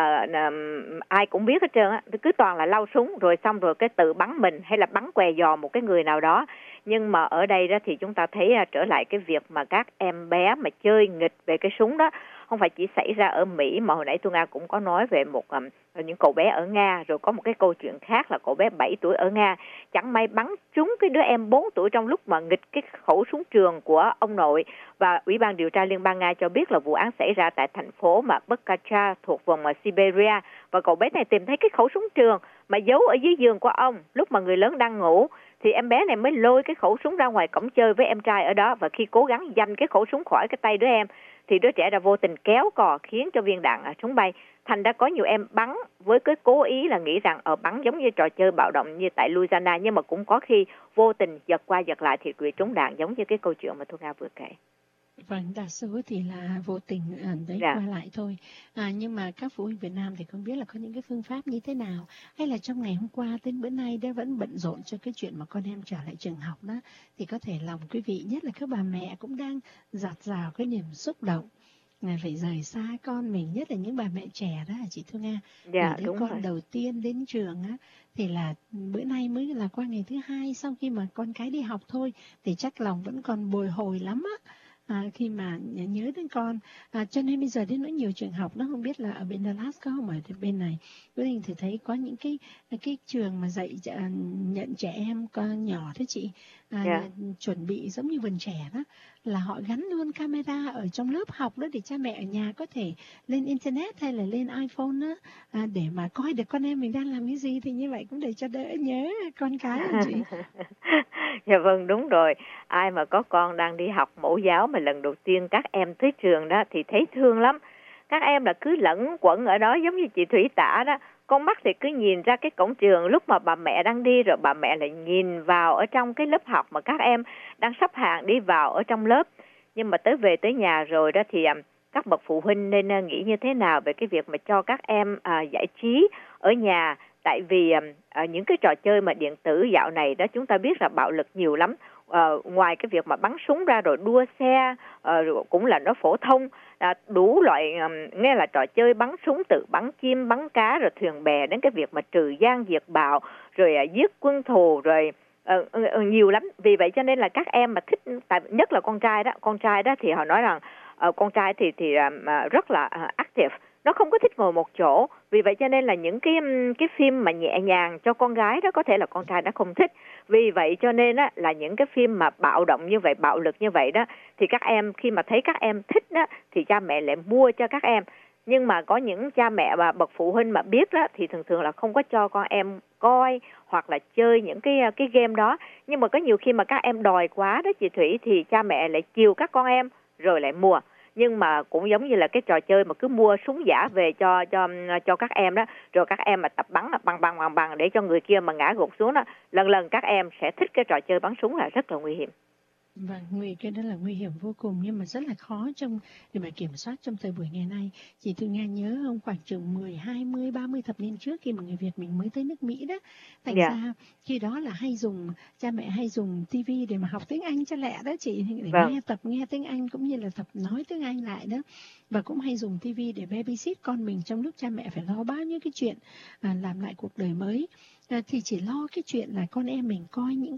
E: ai cũng biết hết trơn á, cứ toàn là lau súng rồi xong rồi cái tự bắn mình hay là bắn què giò một cái người nào đó. Nhưng mà ở đây đó thì chúng ta thấy trở lại cái việc mà các em bé mà chơi nghịch về cái súng đó không phải chỉ xảy ra ở Mỹ, mà hồi nãy Thu Nga cũng có nói về những cậu bé ở Nga, rồi có một cái câu chuyện khác là cậu bé 7 tuổi ở Nga chẳng may bắn trúng cái đứa em 4 tuổi trong lúc mà nghịch cái khẩu súng trường của ông nội. Và Ủy ban điều tra Liên bang Nga cho biết là vụ án xảy ra tại thành phố mà Bukhacha thuộc vùng Siberia, và cậu bé này tìm thấy cái khẩu súng trường mà giấu ở dưới giường của ông lúc mà người lớn đang ngủ. Thì em bé này mới lôi cái khẩu súng ra ngoài cổng chơi với em trai ở đó, và khi cố gắng giành cái khẩu súng khỏi cái tay đứa em thì đứa trẻ đã vô tình kéo cò khiến cho viên đạn súng bay. Thành ra có nhiều em bắn với cái cố ý là nghĩ rằng bắn giống như trò chơi bạo động như tại Louisiana, nhưng mà cũng có khi vô tình giật qua giật lại thì bị trúng đạn, giống như cái câu chuyện mà Thu Nga vừa kể.
C: Vâng, đa số thì là vô tình qua lại thôi. Nhưng mà các phụ huynh Việt Nam thì không biết là có những cái phương pháp như thế nào, hay là trong ngày hôm qua đến bữa nay đã vẫn bận rộn cho cái chuyện mà con em trở lại trường học đó, thì có thể lòng quý vị, nhất là các bà mẹ cũng đang dạt dào cái niềm xúc động phải rời xa con mình, nhất là những bà mẹ trẻ đó chị Thu Nga.
E: Dạ,
C: đứa con rồi. Đầu tiên đến trường á thì là bữa nay mới là qua ngày thứ 2 sau khi mà con cái đi học thôi, thì chắc lòng vẫn còn bồi hồi lắm á. Khi mà nhớ đến con, cho nên bây giờ đến nỗi nhiều trường học nó không biết là ở bên Dallas có không, ở bên này Quế Linh thì thấy có những cái trường mà dạy nhận trẻ em con nhỏ thế chị, chuẩn bị giống như vườn trẻ đó, là họ gắn luôn camera ở trong lớp học đó để cha mẹ ở nhà có thể lên internet hay là lên iPhone đó, để mà coi được con em mình đang làm cái gì, thì như vậy cũng để cho đỡ nhớ con cái hả chị?
E: Dạ vâng, đúng rồi. Ai mà có con đang đi học mẫu giáo mà lần đầu tiên các em tới trường đó thì thấy thương lắm. Các em là cứ lẫn quẩn ở đó giống như chị Thủy tả đó. Con mắt thì cứ nhìn ra cái cổng trường lúc mà bà mẹ đang đi, rồi bà mẹ lại nhìn vào ở trong cái lớp học mà các em đang sắp hàng đi vào ở trong lớp. Nhưng mà về tới nhà rồi đó thì các bậc phụ huynh nên nghĩ như thế nào về cái việc mà cho các em giải trí ở nhà. Tại vì những cái trò chơi mà điện tử dạo này đó, chúng ta biết là bạo lực nhiều lắm. Ngoài cái việc mà bắn súng ra rồi đua xe cũng là nó phổ thông, đủ loại, nghe là trò chơi bắn súng, tự bắn chim, bắn cá, rồi thuyền bè, đến cái việc mà trừ gian diệt bạo, rồi giết quân thù, rồi nhiều lắm. Vì vậy cho nên là các em mà thích, nhất là con trai đó thì họ nói rằng con trai thì rất là active, nó không có thích ngồi một chỗ. Vì vậy cho nên là những cái phim mà nhẹ nhàng cho con gái đó có thể là con trai nó không thích. Vì vậy cho nên á, là những cái phim mà bạo động như vậy, bạo lực như vậy đó, thì các em khi mà thấy các em thích đó thì cha mẹ lại mua cho các em. Nhưng mà có những cha mẹ và bậc phụ huynh mà biết đó thì thường thường là không có cho con em coi hoặc là chơi những cái game đó. Nhưng mà có nhiều khi mà các em đòi quá đó chị Thủy, thì cha mẹ lại chiều các con em rồi lại mua. Nhưng mà cũng giống như là cái trò chơi mà cứ mua súng giả về cho các em đó, rồi các em mà tập bắn bằng để cho người kia mà ngã gục xuống đó, lần các em sẽ thích cái trò chơi bắn súng, là rất là nguy hiểm.
C: Vâng, cái đó là nguy hiểm vô cùng, nhưng mà rất là khó để mà kiểm soát trong thời buổi ngày nay. Chị Thu Nga nhớ không, khoảng chừng 10, 20, 30 thập niên trước khi mà người Việt mình mới tới nước Mỹ đó, thành ra khi đó là cha mẹ hay dùng TV để mà học tiếng Anh cho lẹ đó chị, để nghe tiếng Anh cũng như là tập nói tiếng Anh lại đó. Và cũng hay dùng TV để babysit con mình trong lúc cha mẹ phải lo bao nhiêu cái chuyện làm lại cuộc đời mới. Thì chỉ lo cái chuyện là con em mình coi những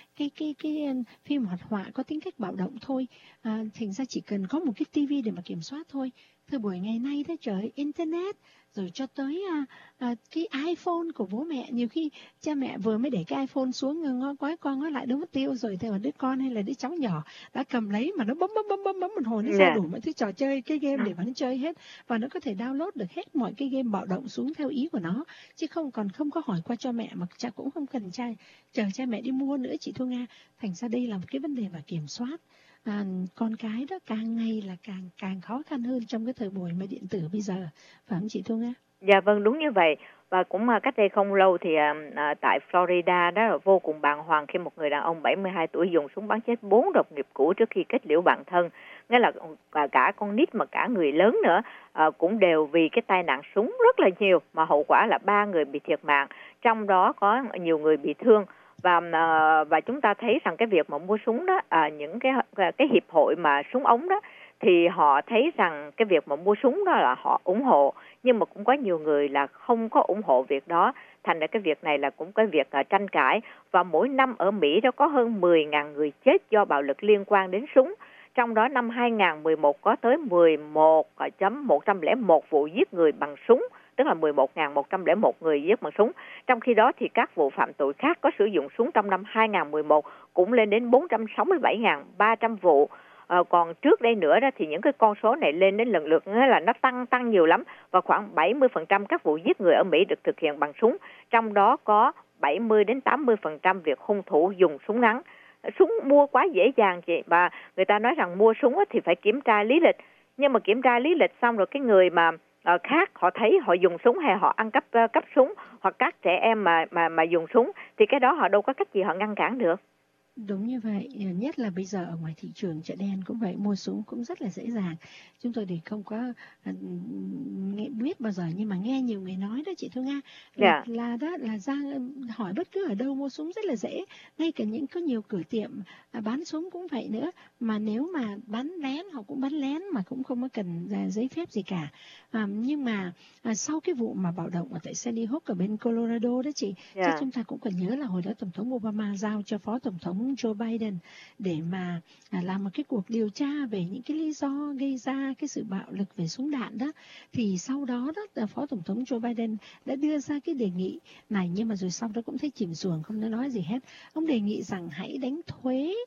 C: cái phim hoạt họa có tính cách bạo động thôi. Thành ra chỉ cần có một cái tivi để mà kiểm soát thôi. Thời buổi ngày nay đó trời, internet rồi cho tới cái iPhone của bố mẹ, nhiều khi cha mẹ vừa mới để cái iPhone xuống ngó quái con nó lại đâu mất tiêu rồi, thì đứa con hay là đứa cháu nhỏ đã cầm lấy mà nó bấm một hồi, nó ra đủ mọi thứ trò chơi, cái game để mà nó chơi hết, và nó có thể download được hết mọi cái game bạo động xuống theo ý của nó, chứ không có hỏi qua cho mẹ, mà cha cũng không cần chờ cha mẹ đi mua nữa chị Thu Nga. Thành ra đây là một cái vấn đề mà kiểm soát con cái đó càng ngày là càng khó khăn hơn trong cái thời buổi mà điện tử bây giờ, phải không chị Thu Nga?
E: Dạ vâng, đúng như vậy. Và cũng cách đây không lâu thì tại Florida đó là vô cùng bàng hoàng khi một người đàn ông 72 tuổi dùng súng bắn chết 4 đồng nghiệp cũ trước khi kết liễu bản thân. Nghĩa là cả con nít mà cả người lớn nữa cũng đều vì cái tai nạn súng rất là nhiều, mà hậu quả là 3 người bị thiệt mạng, trong đó có nhiều người bị thương. Và chúng ta thấy rằng cái việc mà mua súng đó, những cái hiệp hội mà súng ống đó, thì họ thấy rằng cái việc mà mua súng đó là họ ủng hộ, nhưng mà cũng có nhiều người là không có ủng hộ việc đó. Thành ra cái việc này là cũng cái việc tranh cãi. Và mỗi năm ở Mỹ đó có hơn 10.000 người chết do bạo lực liên quan đến súng. Trong đó năm 2011 có tới 11.101 vụ giết người bằng súng, tức là 11.101 người giết bằng súng. Trong khi đó thì các vụ phạm tội khác có sử dụng súng trong năm 2011 cũng lên đến 467.300 vụ. Còn trước đây nữa đó thì những cái con số này lên đến lần lượt là nó tăng nhiều lắm, và khoảng 70% các vụ giết người ở Mỹ được thực hiện bằng súng, trong đó có 70 đến 80% việc hung thủ dùng súng ngắn. Súng mua quá dễ dàng chị, và người ta nói rằng mua súng thì phải kiểm tra lý lịch, nhưng mà kiểm tra lý lịch xong rồi cái người mà khác họ thấy họ dùng súng hay họ ăn cắp súng, hoặc các trẻ em mà dùng súng, thì cái đó họ đâu có cách gì họ ngăn cản được.
C: Đúng như vậy, nhất là bây giờ ở ngoài thị trường chợ đen cũng vậy, mua súng cũng rất là dễ dàng. Chúng tôi thì không có biết bao giờ, nhưng mà nghe nhiều người nói đó chị Thu Nga, là ra hỏi bất cứ ở đâu mua súng rất là dễ. Ngay cả có nhiều cửa tiệm bán súng cũng vậy nữa, mà nếu mà bán lén họ cũng bán lén mà cũng không có cần giấy phép gì cả. Nhưng mà sau cái vụ mà bạo động ở tại Sandy Hook ở bên Colorado đó chị, chứ chúng ta cũng cần nhớ là hồi đó Tổng thống Obama giao cho Phó Tổng thống Joe Biden để mà làm một cái cuộc điều tra về những cái lý do gây ra cái sự bạo lực về súng đạn đó. Thì sau đó đó Phó Tổng thống Joe Biden đã đưa ra cái đề nghị này, nhưng mà rồi sau đó cũng thấy chìm xuồng, không nói gì hết. Ông đề nghị rằng hãy đánh thuế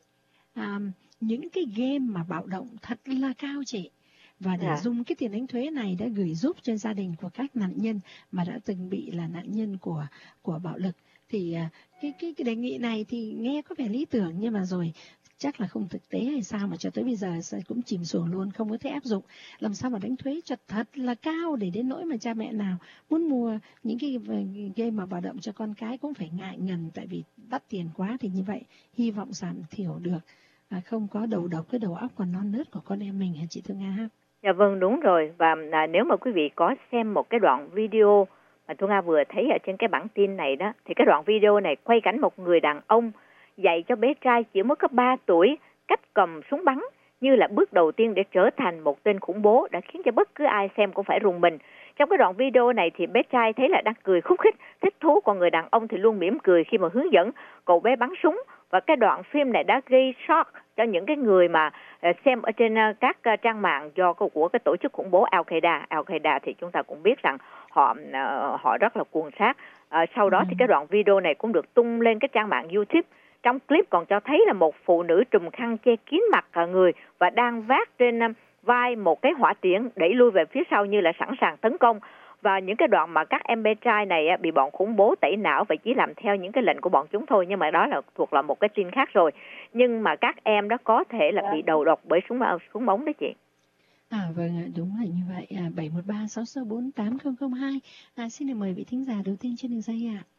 C: những cái game mà bạo động thật là cao chị, và để dùng cái tiền đánh thuế này đã gửi giúp cho gia đình của các nạn nhân mà đã từng bị là nạn nhân của bạo lực. Thì cái đề nghị này thì nghe có vẻ lý tưởng, nhưng mà rồi chắc là không thực tế hay sao mà cho tới bây giờ cũng chìm xuồng luôn, không có thể áp dụng. Làm sao mà đánh thuế cho thật là cao để đến nỗi mà cha mẹ nào muốn mua những cái game mà bạo động cho con cái cũng phải ngại ngần, tại vì đắt tiền quá. Thì như vậy hy vọng giảm thiểu được không có đầu độc cái đầu óc còn non nớt của con em mình hả chị Thương Nga ha?
E: Dạ vâng, đúng rồi. Và nếu mà quý vị có xem một cái đoạn video mà Thu Nga vừa thấy ở trên cái bản tin này đó, thì cái đoạn video này quay cảnh một người đàn ông dạy cho bé trai chỉ mới có 3 tuổi cách cầm súng bắn như là bước đầu tiên để trở thành một tên khủng bố, đã khiến cho bất cứ ai xem cũng phải rùng mình. Trong cái đoạn video này thì bé trai thấy là đang cười khúc khích, thích thú, còn người đàn ông thì luôn mỉm cười khi mà hướng dẫn cậu bé bắn súng. Và cái đoạn phim này đã gây shock cho những cái người mà xem ở trên các trang mạng của cái tổ chức khủng bố Al-Qaeda. Al-Qaeda thì chúng ta cũng biết rằng họ rất là cuồng sát. Sau đó thì cái đoạn video này cũng được tung lên cái trang mạng YouTube. Trong clip còn cho thấy là một phụ nữ trùm khăn che kín mặt cả người và đang vác trên vai một cái hỏa tiễn đẩy lui về phía sau như là sẵn sàng tấn công. Và những cái đoạn mà các em bé trai này bị bọn khủng bố tẩy não và chỉ làm theo những cái lệnh của bọn chúng thôi, nhưng mà đó là thuộc là một cái tin khác rồi. Nhưng mà các em đó có thể là bị đầu độc bởi súng ống đó chị.
C: Vâng, đúng là như vậy. 713-664-8002. Xin được mời vị thính giả đầu tiên trên đường dây ạ.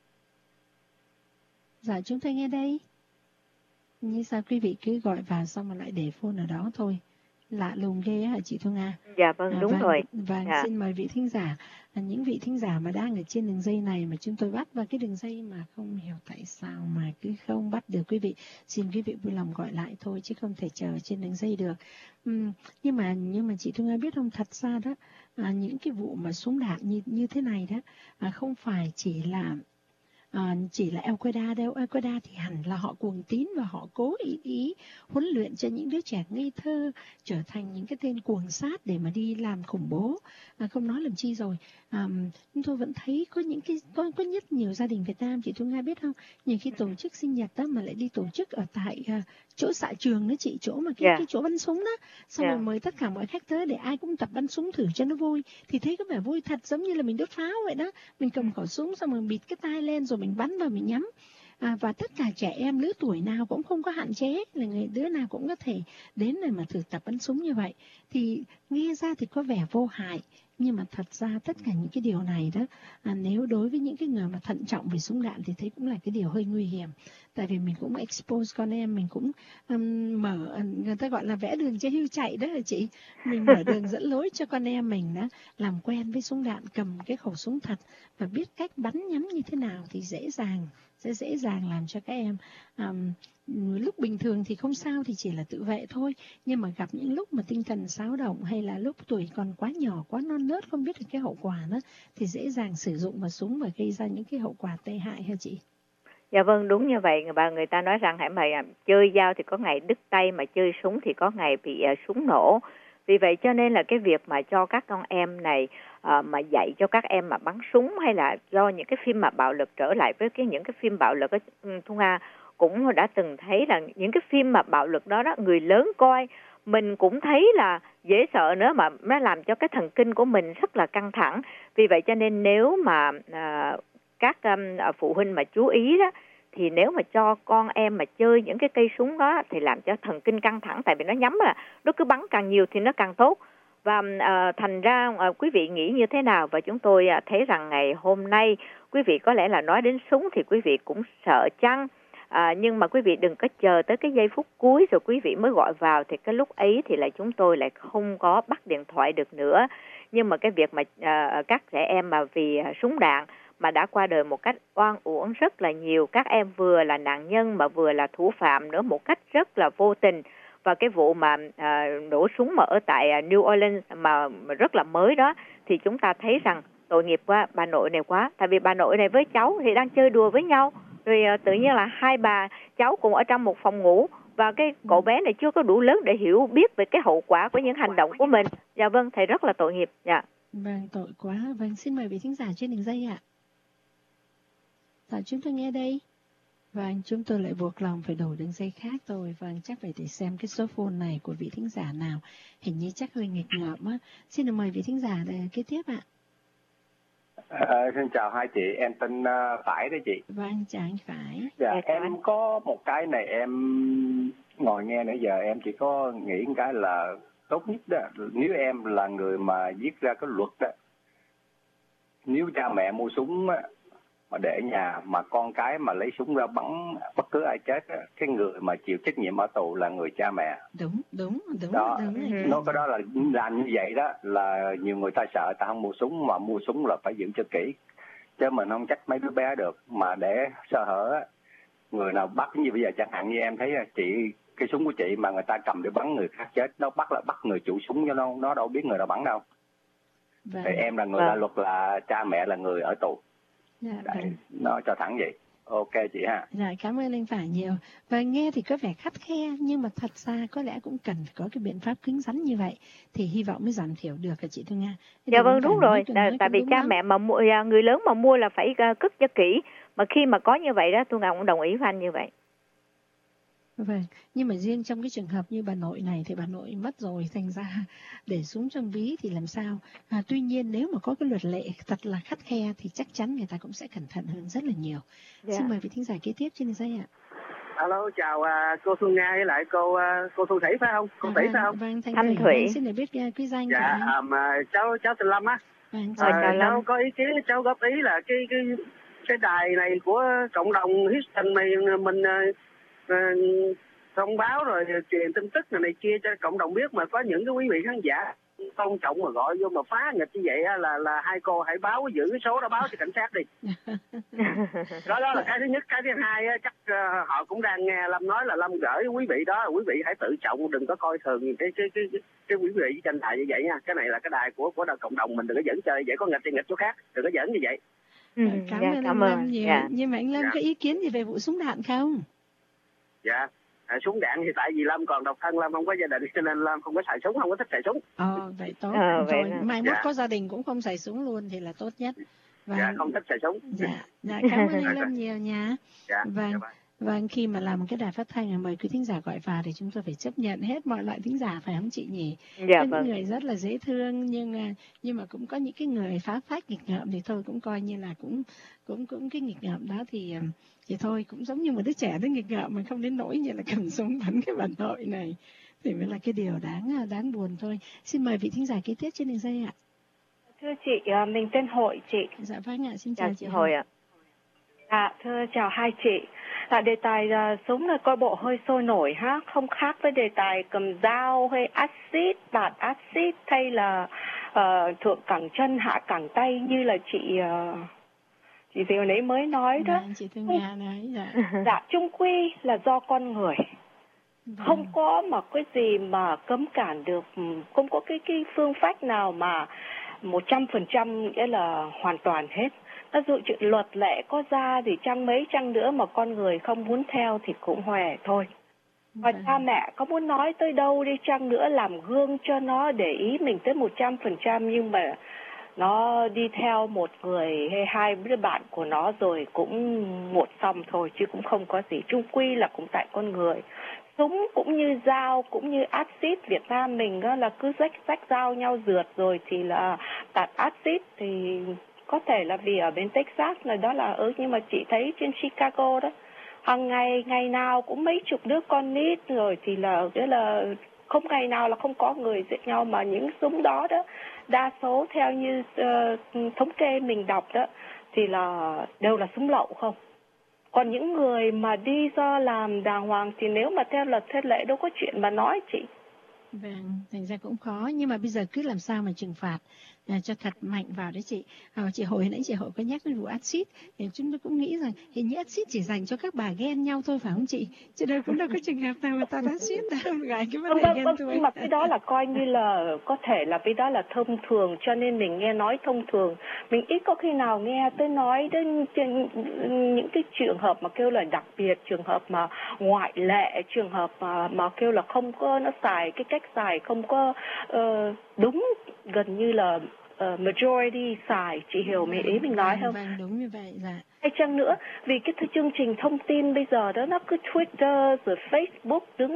C: Dạ, chúng ta nghe đây. Như sao quý vị cứ gọi vào xong mà lại để phone ở đó thôi. Lạ lùng ghê hả chị Thu Nga?
E: Dạ vâng, đúng rồi.
C: Và xin mời vị thính giả, những vị thính giả mà đang ở trên đường dây này mà chúng tôi bắt vào cái đường dây mà không hiểu tại sao mà cứ không bắt được quý vị, xin quý vị vui lòng gọi lại thôi, chứ không thể chờ trên đường dây được. Nhưng mà chị Thu Nga biết không, thật ra đó những cái vụ mà súng đạn như thế này đó không phải chỉ là Al-Qaeda đâu. Al-Qaeda thì hẳn là họ cuồng tín và họ cố ý huấn luyện cho những đứa trẻ ngây thơ trở thành những cái tên cuồng sát để mà đi làm khủng bố. Không nói làm chi rồi. Nhưng tôi vẫn thấy có những cái có rất nhiều gia đình Việt Nam, chị Thu Nga biết không, nhiều khi tổ chức sinh nhật đó mà lại đi tổ chức ở tại chỗ xạ trường đó chị, chỗ mà cái chỗ bắn súng đó, xong rồi mời tất cả mọi khách tới để ai cũng tập bắn súng thử cho nó vui, thì thấy có vẻ vui thật, giống như là mình đốt pháo vậy đó. Mình cầm khẩu súng xong rồi bịt cái tai lên rồi mình bắn vào mình nhắm. Và tất cả trẻ em lứa tuổi nào cũng không có hạn chế, là người đứa nào cũng có thể đến để mà thử tập bắn súng như vậy. Thì nghe ra thì có vẻ vô hại, Nhưng mà thật ra tất cả những cái điều này đó, nếu đối với những cái người mà thận trọng về súng đạn thì thấy cũng là cái điều hơi nguy hiểm. Tại vì mình cũng expose con em, mình cũng mở, người ta gọi là vẽ đường cho hươu chạy đó hả chị. Mình mở đường dẫn lối cho con em mình đó, làm quen với súng đạn, cầm cái khẩu súng thật và biết cách bắn nhắm như thế nào thì sẽ dễ dàng làm cho các em. Lúc bình thường thì không sao, thì chỉ là tự vệ thôi, nhưng mà gặp những lúc mà tinh thần xáo động hay là lúc tuổi còn quá nhỏ, quá non nớt, không biết được cái hậu quả đó, thì dễ dàng sử dụng vào súng và gây ra những cái hậu quả tệ hại hả chị?
E: Dạ vâng, đúng như vậy. Người ta nói rằng hãy mà chơi dao thì có ngày đứt tay, mà chơi súng thì có ngày bị súng nổ. Vì vậy cho nên là cái việc mà cho các con em này mà dạy cho các em mà bắn súng, hay là do những cái phim mà bạo lực, trở lại với những cái phim bạo lực, Thu Nga cũng đã từng thấy là những cái phim mà bạo lực đó người lớn coi mình cũng thấy là dễ sợ nữa, mà nó làm cho cái thần kinh của mình rất là căng thẳng. Vì vậy cho nên nếu mà các phụ huynh mà chú ý đó, thì nếu mà cho con em mà chơi những cái cây súng đó thì làm cho thần kinh căng thẳng, tại vì nó nhắm là nó cứ bắn càng nhiều thì nó càng tốt. Và thành ra quý vị nghĩ như thế nào? Và chúng tôi thấy rằng ngày hôm nay quý vị có lẽ là nói đến súng thì quý vị cũng sợ chăng? Nhưng mà quý vị đừng có chờ tới cái giây phút cuối rồi quý vị mới gọi vào, thì cái lúc ấy thì lại chúng tôi lại không có bắt điện thoại được nữa. Nhưng mà cái việc mà các trẻ em mà vì súng đạn mà đã qua đời một cách oan uổng rất là nhiều. Các em vừa là nạn nhân mà vừa là thủ phạm nữa, một cách rất là vô tình. Và cái vụ mà nổ súng mà ở tại New Orleans mà rất là mới đó, thì chúng ta thấy rằng tội nghiệp quá, bà nội này quá. Tại vì bà nội này với cháu thì đang chơi đùa với nhau, rồi tự nhiên là hai bà cháu cùng ở trong một phòng ngủ, và cái cậu bé này chưa có đủ lớn để hiểu biết về cái hậu quả của những hành động của mình. Dạ vâng, thầy rất là tội nghiệp. Dạ.
C: Vâng, tội quá. Vâng, xin mời vị thính giả trên đường dây ạ. Chúng tôi nghe đây. Vâng, chúng tôi lại buộc lòng phải đổi đường dây khác rồi. Vâng, chắc phải để xem cái số phone này của vị thính giả nào. Hình như chắc hơi nghịch ngợm á. Xin được mời vị thính giả kế tiếp ạ.
F: Xin chào hai chị, em tên Phải đấy chị.
C: Vâng, chào anh Phải.
F: Dạ, em có một cái này em ngồi nghe nãy giờ em chỉ có nghĩ một cái là tốt nhất đó, nếu em là người mà viết ra cái luật đó, nếu cha mẹ mua súng á, mà để nhà mà con cái mà lấy súng ra bắn bất cứ ai chết á, cái người mà chịu trách nhiệm ở tù là người cha mẹ.
C: Đúng
F: đó,
C: đúng.
F: Nó cái đó là làm như vậy đó là nhiều người ta sợ, ta không mua súng, mà mua súng là phải giữ cho kỹ, chứ mình không trách mấy đứa bé được. Mà để sơ hở á, người nào bắt như bây giờ chẳng hạn như em thấy chị, cái súng của chị mà người ta cầm để bắn người khác chết, nó bắt là bắt người chủ súng, cho nó đâu biết người nào bắn đâu.
C: Vâng.
F: Thì em là người ra luật là cha mẹ là người ở tù.
C: Dạ,
F: vâng. Nó cho thẳng vậy. Ok chị ha.
C: Dạ, cảm ơn anh Phải nhiều. Và nghe thì có vẻ khắt khe, nhưng mà thật ra có lẽ cũng cần phải có cái biện pháp cứng rắn như vậy thì hy vọng mới giảm thiểu được, chị Thu Nga.
E: Dạ vâng, đúng rồi. Tại vì cha mẹ mà mua, người lớn mà mua là phải cất cho kỹ. Mà khi mà có như vậy đó, Thu Nga cũng đồng ý với anh như vậy.
C: Vâng, nhưng mà riêng trong cái trường hợp như bà nội này thì bà nội mất rồi, thành ra để súng trong ví thì làm sao. Tuy nhiên nếu mà có cái luật lệ thật là khắt khe thì chắc chắn người ta cũng sẽ cẩn thận hơn rất là nhiều. Xin mời vị thính giả kế tiếp trên đường dây ạ.
G: Alo, chào cô Thu Nga với lại cô Thu Thủy phải không? Cô Thủy phải không?
C: Vâng, Thanh Thủy. Xin được biết quý danh.
G: Dạ, cháu tên Lâm á.
C: Vâng,
G: cháu có ý kiến, cháu góp ý là cái đài này của cộng đồng Houston này mình thông báo rồi truyền tin tức này kia cho cộng đồng biết, mà có những cái quý vị khán giả tôn trọng mà gọi vô mà phá nghịch như vậy là hai cô hãy báo, giữ cái số đó báo cho cảnh sát đi. đó là cái thứ nhất. Cái thứ hai chắc họ cũng đang nghe Lâm nói là Lâm gửi quý vị đó, quý vị hãy tự trọng, đừng có coi thường cái quý vị trên đài như vậy nha. Cái này là cái đài của cộng đồng mình, đừng có dẫn chơi vậy, có nghịch thì nghịch chỗ khác, đừng có dẫn như vậy.
C: Cảm ơn anh Lâm nhiều. Nhưng mà anh Lâm có ý kiến gì về vụ súng đạn không?
G: Dạ, súng đạn thì tại vì Lâm còn độc thân, Lâm không có gia đình cho nên Lâm không có xài súng, không có thích xài súng.
C: Vậy tốt. Rồi mai mốt có gia đình cũng không xài súng luôn thì là tốt nhất.
G: Dạ, không thích xài súng.
C: Dạ, cảm ơn anh Lâm nhiều nha.
G: Vâng.
C: Vâng, khi mà làm cái đài phát thanh mời quý thính giả gọi vào thì chúng tôi phải chấp nhận hết mọi loại thính giả, phải không chị nhỉ?
E: Dạ,
C: những người rất là dễ thương, nhưng mà cũng có những cái người phá phách nghịch ngợm thì thôi cũng coi như là cũng cái nghịch ngợm đó thì thôi cũng giống như một đứa trẻ nó nghịch ngợm mà không đến nỗi như là cầm súng bắn cái bà nội này thì mới là cái điều đáng buồn thôi. Xin mời vị thính giả kế tiếp trên đường dây ạ.
H: Thưa chị, mình tên Hội chị.
C: Dạ vâng ạ, xin chào chị
E: Hội ạ.
H: Thưa chào hai chị. Đề tài súng là coi bộ hơi sôi nổi ha, không khác với đề tài cầm dao hay axit, tạt axit hay là thượng cẳng chân hạ cẳng tay như là chị Diệu nãy mới nói đó.
C: Chị Thương Nga nói dạ.
H: Dạ, chung quy là do con người. Không có mà cái gì mà cấm cản được, không có cái phương pháp nào mà 100% nghĩa là hoàn toàn hết. Ví dụ chuyện luật lệ có ra thì chăng mấy chăng nữa mà con người không muốn theo thì cũng hòe thôi. Và cha mẹ có muốn nói tới đâu đi chăng nữa làm gương cho nó để ý mình tới 100%, nhưng mà nó đi theo một người hay hai đứa bạn của nó rồi cũng một xong thôi, chứ cũng không có gì. Chung quy là cũng tại con người. Súng cũng như dao, cũng như axit, Việt Nam mình đó là cứ rách dao nhau rượt rồi thì là tạt axit. Thì có thể là vì ở bên Texas này đó là nhưng mà chị thấy trên Chicago đó, hàng ngày nào cũng mấy chục đứa con nít rồi, thì là không ngày nào là không có người giết nhau. Mà những súng đó đó, đa số theo như thống kê mình đọc đó thì là đều là súng lậu không. Còn những người mà đi do làm đàng hoàng thì nếu mà theo luật theo lệ đâu có chuyện mà nói chị.
C: Vâng, thành ra cũng khó, nhưng mà bây giờ cứ làm sao mà trừng phạt cho thật mạnh vào đấy chị. Chị Hội nãy chị Hội có nhắc đến vụ axit, thì chúng tôi cũng nghĩ rằng hình như axit chỉ dành cho các bà ghen nhau thôi phải không chị? Chứ đâu cũng đâu có trường hợp nào mà ta axit đâu, gài cái vấn đề ghen thôi.
H: Nhưng mà cái đó là coi như là có thể là cái đó là thông thường, cho nên mình nghe nói thông thường. Mình ít có khi nào nghe tới nói đến những cái trường hợp mà kêu là đặc biệt, trường hợp mà ngoại lệ, trường hợp mà kêu là không có, nó xài cái cách xài không có đúng, gần như là majority xài. Chị hiểu mấy ý mình nói không?
C: Vâng, đúng như vậy. Dạ.
H: Hay chăng nữa, vì cái chương trình thông tin bây giờ đó nó cứ Twitter rồi Facebook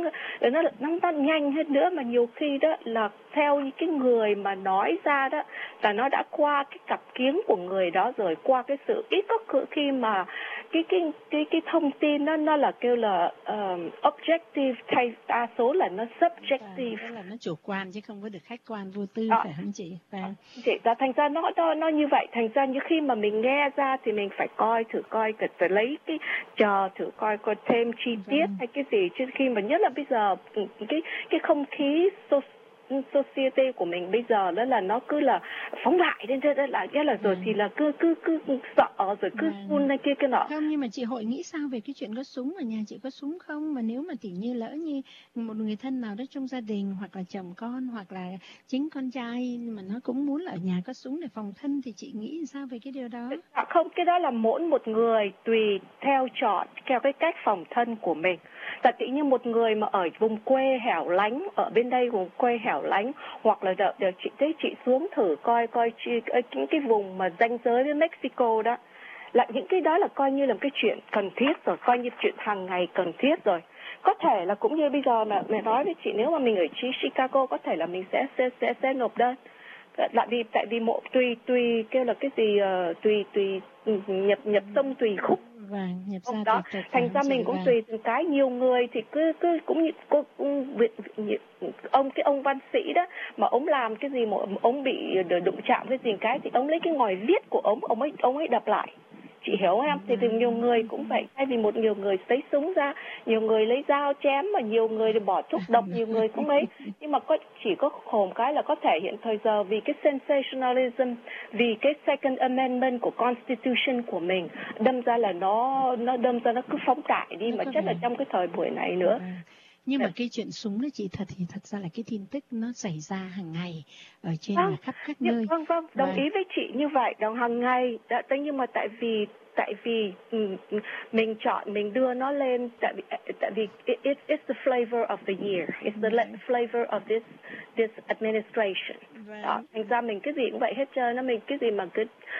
H: nó nhanh hơn nữa, mà nhiều khi đó là theo những cái người mà nói ra đó là nó đã qua cái cặp kiến của người đó rồi, qua cái sự ít có khi mà cái thông tin đó nó là kêu là objective, thay đa số là nó subjective.
C: Tức là nó chủ quan chứ không có được khách quan vô tư, phải không chị?
H: Chị thành ra nó như vậy, thành ra như khi mà mình nghe ra thì mình phải thử coi phải lấy cái thử coi thêm chi tiết hay cái gì, chứ khi mà nhất là bây giờ cái không khí society của mình bây giờ đó là nó cứ là phóng đại lên, thế là nghĩa là rồi thì là cứ sợ rồi cứ phun này kia cái nọ.
C: Không, nhưng mà chị Hội nghĩ sao về cái chuyện có súng? Ở nhà chị có súng không? Mà nếu mà tỉ như lỡ như một người thân nào đó trong gia đình, hoặc là chồng con, hoặc là chính con trai mà nó cũng muốn là ở nhà có súng để phòng thân, thì chị nghĩ sao về cái điều đó?
H: Không, cái đó là mỗi một người tùy theo chọn theo cái cách phòng thân của mình. Tại tự như một người mà ở vùng quê hẻo lánh, ở bên đây vùng quê hẻo lánh, hoặc là đợi chị thấy chị xuống thử coi những cái vùng mà ranh giới với Mexico đó, là những cái đó là coi như là một cái chuyện cần thiết rồi, coi như chuyện hàng ngày cần thiết rồi. Có thể là cũng như bây giờ mà mẹ nói với chị, nếu mà mình ở Chicago có thể là mình sẽ nộp đơn. Tại vì tùy kêu là cái gì tùy nhập tông tùy khúc.
C: Vâng, nhập ra
H: đó. Thành ra mình cũng tùy từng cái. Nhiều người thì cứ cũng như ông văn sĩ đó, mà ông làm cái gì mà ông bị đụng chạm cái gì cái thì ông lấy cái ngòi viết của ông ấy đập lại. Chị hiểu em? Thì nhiều người cũng vậy. Thay vì nhiều người lấy súng ra, nhiều người lấy dao chém, mà nhiều người thì bỏ thuốc độc, nhiều người cũng ấy. Nhưng mà chỉ có khổ cái là có thể hiện thời giờ vì cái sensationalism, vì cái Second Amendment của Constitution của mình, đâm ra là nó cứ phóng đại đi, mà chắc là trong cái thời buổi này nữa.
C: Nhưng mà cái chuyện súng đó chị, thật ra là cái tin tức nó xảy ra hàng ngày ở trên khắp các nơi.
H: Vâng, đồng ý với chị như vậy, đồng hàng ngày. Nhưng mà tại vì mình chọn, mình đưa nó lên, tại vì it's the flavor of the year, it's the flavor of this administration. Đó, thành ra mình cái gì cũng vậy hết trơn, mình cái gì mà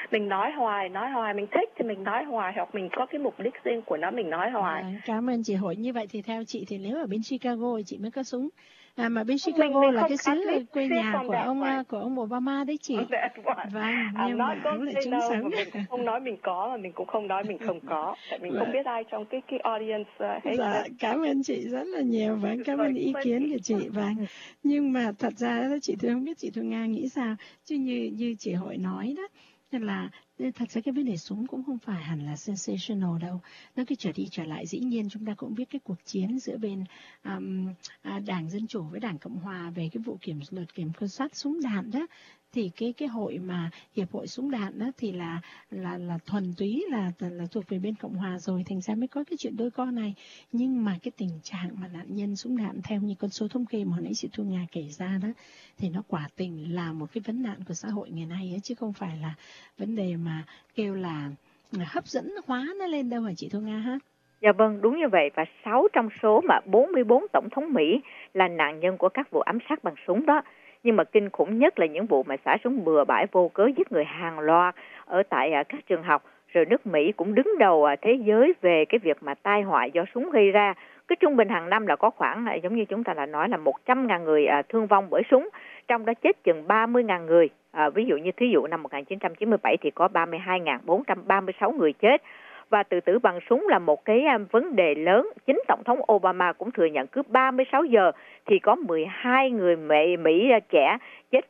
H: mình nói hoài, mình thích thì mình nói hoài, hoặc mình có cái mục đích riêng của nó mình nói hoài.
C: Cảm ơn chị Hội. Như vậy thì theo chị thì nếu ở bên Chicago thì chị mới có súng. Mà bên Chicago là cái xứ quê nhà của ông Obama đấy chị. Vâng, nhưng mà cũng là chứng sống.
H: Mình cũng không nói mình có, mà mình cũng không nói mình không có. Tại mình không biết ai trong cái audience hết.
C: Dạ, cảm ơn chị rất là nhiều. Vâng, cảm ơn ý kiến của chị. Vâng, nhưng mà thật ra đó chị Thương không biết chị Thu Nga nghĩ sao. Chứ như chị Hội nói đó, là thật ra cái vấn đề súng cũng không phải hẳn là sensational đâu. Nó cứ trở đi trở lại. Dĩ nhiên chúng ta cũng biết cái cuộc chiến giữa bên Đảng Dân Chủ với Đảng Cộng Hòa về cái vụ luật kiểm soát súng đạn đó. Thì cái hội mà hiệp hội súng đạn đó thì là thuần túy là thuộc về bên Cộng Hòa rồi, thành ra mới có cái chuyện đôi co này. Nhưng mà cái tình trạng mà nạn nhân súng đạn theo như con số thống kê mà hồi nãy chị Thu Nga kể ra đó, thì nó quả tình là một cái vấn nạn của xã hội ngày nay ấy, chứ không phải là vấn đề mà kêu là hấp dẫn hóa nó lên đâu hả chị Thu Nga ha?
E: Dạ vâng, đúng như vậy. Và 6 trong số mà 44 tổng thống Mỹ là nạn nhân của các vụ ám sát bằng súng đó. Nhưng mà kinh khủng nhất là những vụ mà xả súng bừa bãi vô cớ giết người hàng loạt ở tại các trường học. Rồi nước Mỹ cũng đứng đầu thế giới về cái việc mà tai họa do súng gây ra. Cái trung bình hàng năm là có khoảng, giống như chúng ta đã nói, là 100.000 người thương vong bởi súng. Trong đó chết chừng 30.000 người. Ví dụ như thí dụ năm 1997 thì có 32.436 người chết. Và tự tử bằng súng là một cái vấn đề lớn. Chính Tổng thống Obama cũng thừa nhận cứ 36 giờ thì có 12 người Mỹ trẻ chết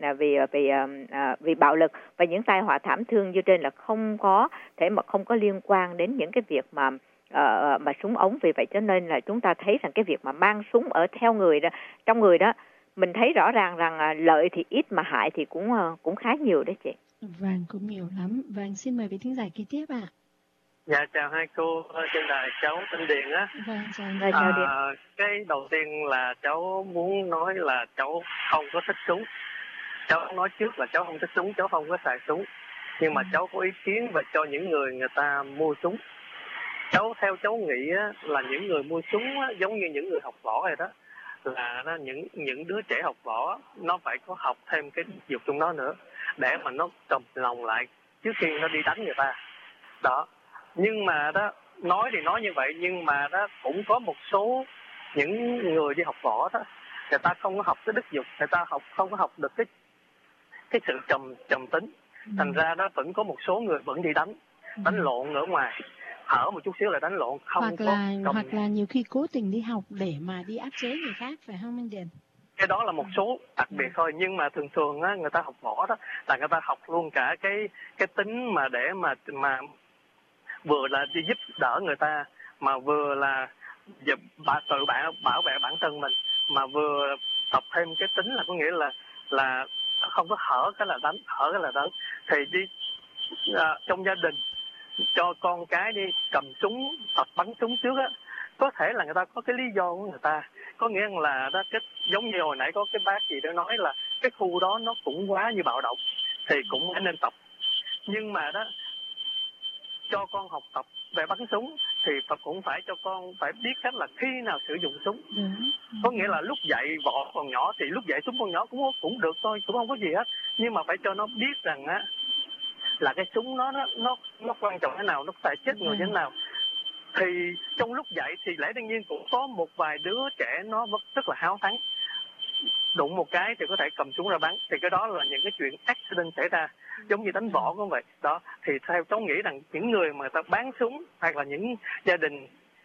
E: vì bạo lực. Và những tai họa thảm thương như trên là không có liên quan đến những cái việc mà súng ống. Vì vậy cho nên là chúng ta thấy rằng cái việc mà mang súng ở theo người đó, trong người đó, mình thấy rõ ràng rằng lợi thì ít mà hại thì cũng khá nhiều đấy chị.
C: Vâng, cũng nhiều lắm. Vâng, xin mời vị thính giả kế tiếp ạ.
I: Dạ, chào hai cô trên đài, cháu tên Điền á.
C: Vâng,
E: chào Điền.
I: Cái đầu tiên là cháu muốn nói là cháu không có thích súng. Cháu nói trước là cháu không thích súng, cháu không có xài súng. Nhưng mà cháu có ý kiến về cho những người ta mua súng. Theo cháu nghĩ á, là những người mua súng á, giống như những người học võ rồi đó. Là những đứa trẻ học võ, nó phải có học thêm cái dục trong đó nữa. Để mà nó trầm lòng lại trước khi nó đi đánh người ta. Đó. Nhưng mà đó, nói thì nói như vậy, nhưng mà đó cũng có một số những người đi học võ đó, người ta không có học cái đức dục, người ta không có học được cái sự trầm tính. Thành ra đó vẫn có một số người vẫn đi đánh lộn ở ngoài, hở một chút xíu là đánh lộn,
C: hoặc là nhiều khi cố tình đi học để mà đi áp chế người khác, phải không anh Điền?
I: Cái đó là một số đặc biệt thôi, nhưng mà thường á, người ta học võ đó là người ta học luôn cả cái tính mà để mà vừa là đi giúp đỡ người ta, mà vừa là tự bảo vệ bản thân mình, mà vừa tập thêm cái tính là có nghĩa là không có hở cái là đánh. Thì đi trong gia đình cho con cái đi cầm súng, tập bắn súng trước á, có thể là người ta có cái lý do của người ta, có nghĩa là đó, cái giống như hồi nãy có cái bác gì đó nói là cái khu đó nó cũng quá như bạo động thì cũng nên tập. Nhưng mà đó, cho con học tập về bắn súng thì cũng phải cho con phải biết cách là khi nào sử dụng súng. Có nghĩa là lúc dạy võ còn nhỏ thì lúc dạy súng con nhỏ cũng được thôi, cũng không có gì hết, nhưng mà phải cho nó biết rằng á là cái súng nó quan trọng thế nào, nó có thể chết người như thế nào. Thì trong lúc dạy thì lẽ đương nhiên cũng có một vài đứa trẻ nó rất là háo thắng, đụng một cái thì có thể cầm súng ra bắn, thì cái đó là những cái chuyện accident xảy ra, giống như đánh võ cũng vậy đó. Thì theo cháu nghĩ rằng những người mà người ta bán súng hoặc là những gia đình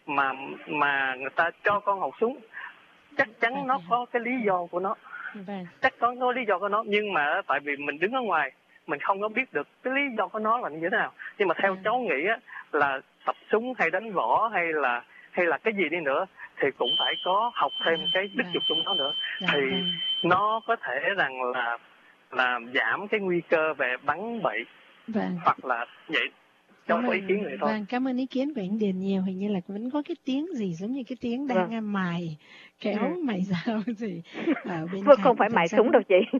I: mà người ta cho con học súng, chắc chắn nó có cái lý do của nó, chắc có lý do của nó. Nhưng mà tại vì mình đứng ở ngoài, mình không có biết được cái lý do của nó là như thế nào. Nhưng mà theo cháu nghĩ á, là tập súng hay đánh võ hay là cái gì đi nữa thì cũng phải có học thêm cái đức dục trong đó nữa, thì nó có thể rằng là giảm cái nguy cơ về bắn bậy, hoặc là vậy cho có ý kiến này thôi.
C: Vâng, cảm ơn ý kiến của anh Điền nhiều. Hình như là vẫn có cái tiếng gì giống như cái tiếng đang mài kéo mài dao gì ở bên cạnh.
E: Không phải mài súng đâu chị.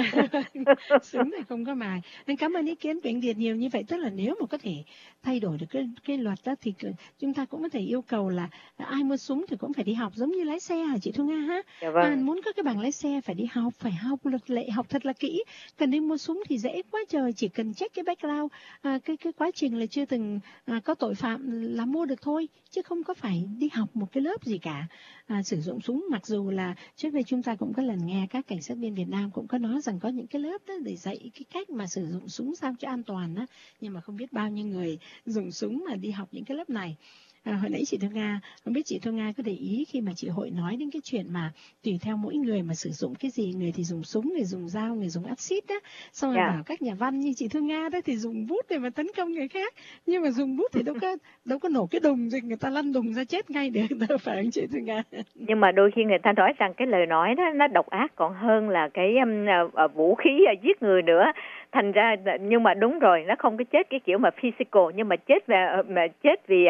C: Súng thì không có mài. Nên cảm ơn ý kiến của anh Điền nhiều. Như vậy tức là nếu mà có thể thay đổi được cái luật đó thì chúng ta cũng có thể yêu cầu là ai mua súng thì cũng phải đi học, giống như lái xe hả chị Thu Nga ha?
E: Dạ vâng.
C: Muốn có cái bằng lái xe phải đi học, phải học luật lệ, học thật là kỹ. Cần đi mua súng thì dễ quá trời, chỉ cần check cái background, cái quá trình là chưa từng có tội phạm là mua được thôi, chứ không có phải đi học một cái lớp gì cả. Sử dụng súng, mặc dù là trước đây chúng ta cũng có lần nghe các cảnh sát viên Việt Nam cũng có nói rằng có những cái lớp đó để dạy cái cách mà sử dụng súng sao cho an toàn đó, nhưng mà không biết bao nhiêu người dùng súng mà đi học những cái lớp này. Hồi nãy chị Thu Nga, không biết chị Thu Nga có để ý khi mà chị Hội nói đến cái chuyện mà tùy theo mỗi người mà sử dụng cái gì, người thì dùng súng, người dùng dao, người dùng axit đó, xong rồi bảo các nhà văn như chị Thu Nga đó thì dùng bút để mà tấn công người khác, nhưng mà dùng bút thì đâu có nổ cái đùng gì người ta lăn đùng ra chết ngay được đâu, phải không chị Thu Nga?
E: Nhưng mà đôi khi người ta nói rằng cái lời nói đó nó độc ác còn hơn là cái vũ khí giết người nữa. Thành ra nhưng mà đúng rồi, nó không có chết cái kiểu mà physical, nhưng mà chết vì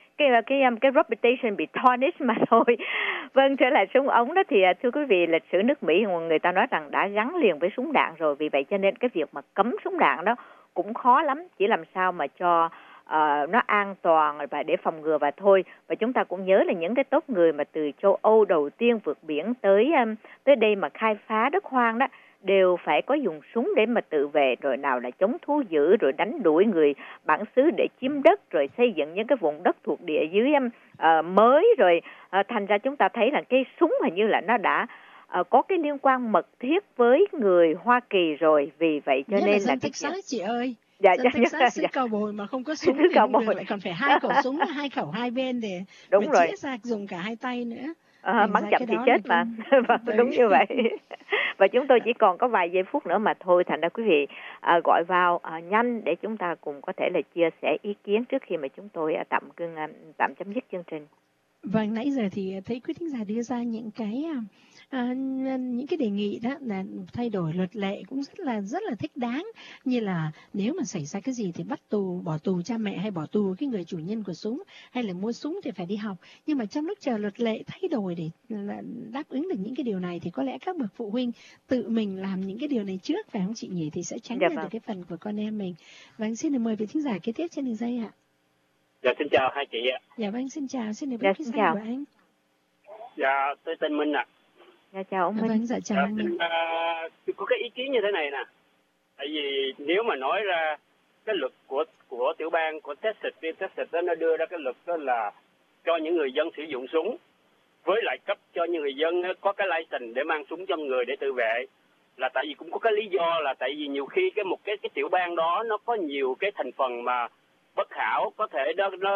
E: cái reputation bị tarnish mà thôi. Vâng, trở lại súng ống đó thì thưa quý vị, lịch sử nước Mỹ người ta nói rằng đã gắn liền với súng đạn rồi, vì vậy cho nên cái việc mà cấm súng đạn đó cũng khó lắm, chỉ làm sao mà cho nó an toàn và để phòng ngừa và thôi. Và chúng ta cũng nhớ là những cái tốp người mà từ châu Âu đầu tiên vượt biển tới đây mà khai phá đất hoang đó đều phải có dùng súng để mà tự vệ, rồi nào là chống thú dữ, rồi đánh đuổi người bản xứ để chiếm đất, rồi xây dựng những cái vùng đất thuộc địa dưới mới, rồi thành ra chúng ta thấy là cái súng hình như là nó đã có cái liên quan mật thiết với người Hoa Kỳ rồi, vì vậy cho nên là
C: Texas chị ơi.
E: Dạ,
C: Texas xứ cowboy mà không có súng thì lại còn phải hai khẩu súng, hai khẩu hai bên để chĩa sạc, dùng cả hai tay nữa.
E: Bắn chậm thì chết mà. Đúng như vậy. Và chúng tôi chỉ còn có vài giây phút nữa mà thôi, thành ra quý vị gọi vào nhanh để chúng ta cùng có thể là chia sẻ ý kiến trước khi mà chúng tôi tạm chấm dứt chương trình.
C: Vâng, nãy giờ thì thấy quý thính giả đưa ra những cái đề nghị đó là thay đổi luật lệ cũng rất là thích đáng, như là nếu mà xảy ra cái gì thì bắt tù, bỏ tù cha mẹ, hay bỏ tù cái người chủ nhân của súng, hay là mua súng thì phải đi học. Nhưng mà trong lúc chờ luật lệ thay đổi để đáp ứng được những cái điều này thì có lẽ các bậc phụ huynh tự mình làm những cái điều này trước, phải không chị nhỉ, thì sẽ tránh được cái phần của con em mình. Vâng, xin được mời vị thính giả kế tiếp trên đường dây ạ.
J: Dạ, xin chào hai chị ạ.
C: Dạ vâng, xin chào, xin được biết cái danh của anh.
J: Dạ, tôi tên Minh ạ.
E: Dạ, chào ông Minh.
C: Vâng, dạ chào anh Minh.
J: Có cái ý kiến như thế này nè. Tại vì nếu mà nói ra cái luật của tiểu bang của Texas đó, nó đưa ra cái luật đó là cho những người dân sử dụng súng, với lại cấp cho những người dân có cái license để mang súng trong người để tự vệ, là tại vì cũng có cái lý do là tại vì nhiều khi một cái tiểu bang đó nó có nhiều cái thành phần mà bất hảo, có thể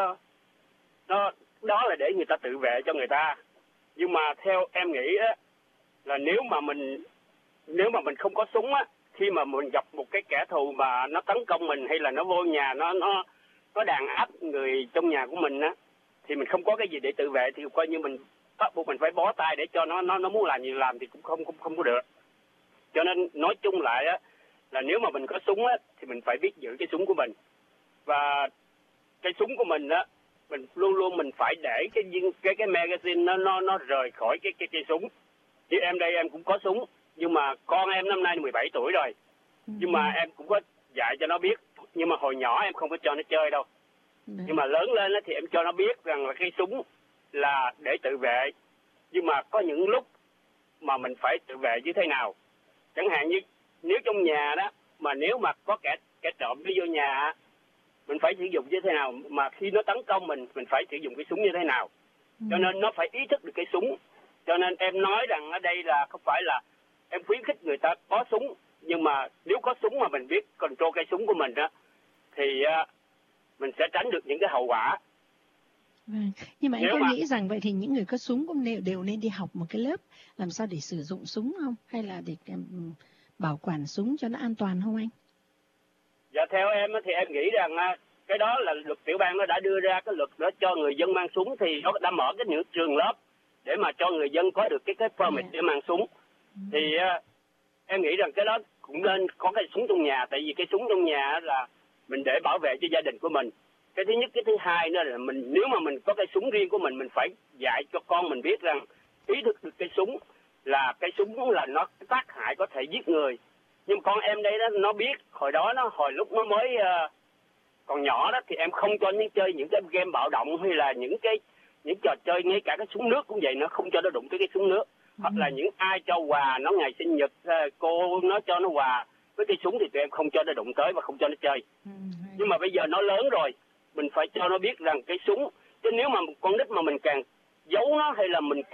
J: đó là để người ta tự vệ cho người ta. Nhưng mà theo em nghĩ á, là nếu mà mình không có súng á, khi mà mình gặp một cái kẻ thù mà nó tấn công mình, hay là nó vô nhà nó đàn áp người trong nhà của mình á, thì mình không có cái gì để tự vệ thì coi như mình bắt buộc mình phải bó tay để cho nó muốn làm gì làm thì cũng không có được. Cho nên nói chung lại á, là nếu mà mình có súng á thì mình phải biết giữ cái súng của mình. Và cái súng của mình á, mình luôn mình phải để cái magazine nó rời khỏi cái súng. Như em đây em cũng có súng, nhưng mà con em năm nay 17 tuổi rồi. Nhưng mà em cũng có dạy cho nó biết, nhưng mà hồi nhỏ em không có cho nó chơi đâu. Nhưng mà lớn lên á thì em cho nó biết rằng là cái súng là để tự vệ. Nhưng mà có những lúc mà mình phải tự vệ như thế nào. Chẳng hạn như nếu trong nhà đó, mà nếu mà có kẻ trộm đi vô nhà, mình phải sử dụng như thế nào, mà khi nó tấn công mình phải sử dụng cái súng như thế nào. Cho nên nó phải ý thức được cái súng. Cho nên em nói rằng ở đây là không phải là em khuyến khích người ta có súng, nhưng mà nếu có súng mà mình biết control cái súng của mình đó, thì mình sẽ tránh được những cái hậu quả.
C: Nhưng mà em có nghĩ rằng vậy thì những người có súng cũng đều nên đi học một cái lớp làm sao để sử dụng súng không? Hay là để bảo quản súng cho nó an toàn không anh?
J: Dạ, theo em thì em nghĩ rằng cái đó là luật tiểu bang nó đã đưa ra cái luật đó cho người dân mang súng, thì nó đã mở những trường lớp để mà cho người dân có được cái permit để mang súng. Thì em nghĩ rằng cái đó cũng nên có cái súng trong nhà, tại vì cái súng trong nhà là mình để bảo vệ cho gia đình của mình. Cái thứ nhất, cái thứ hai nữa là nếu mà mình có cái súng riêng của mình phải dạy cho con mình biết rằng ý thức được cái súng là nó tác hại, có thể giết người. Nhưng con em đây đó, nó biết hồi lúc nó mới còn nhỏ đó, thì em không cho nó chơi những cái game bạo động, hay là những trò chơi, ngay cả cái súng nước cũng vậy, nó không cho nó đụng tới cái súng nước. Hoặc là những ai cho quà nó ngày sinh nhật, cô nó cho nó quà với cái súng thì tụi em không cho nó đụng tới và không cho nó chơi. Nhưng mà bây giờ nó lớn rồi, mình phải cho nó biết rằng cái súng, chứ nếu mà con nít mà mình càng giấu nó, hay là mình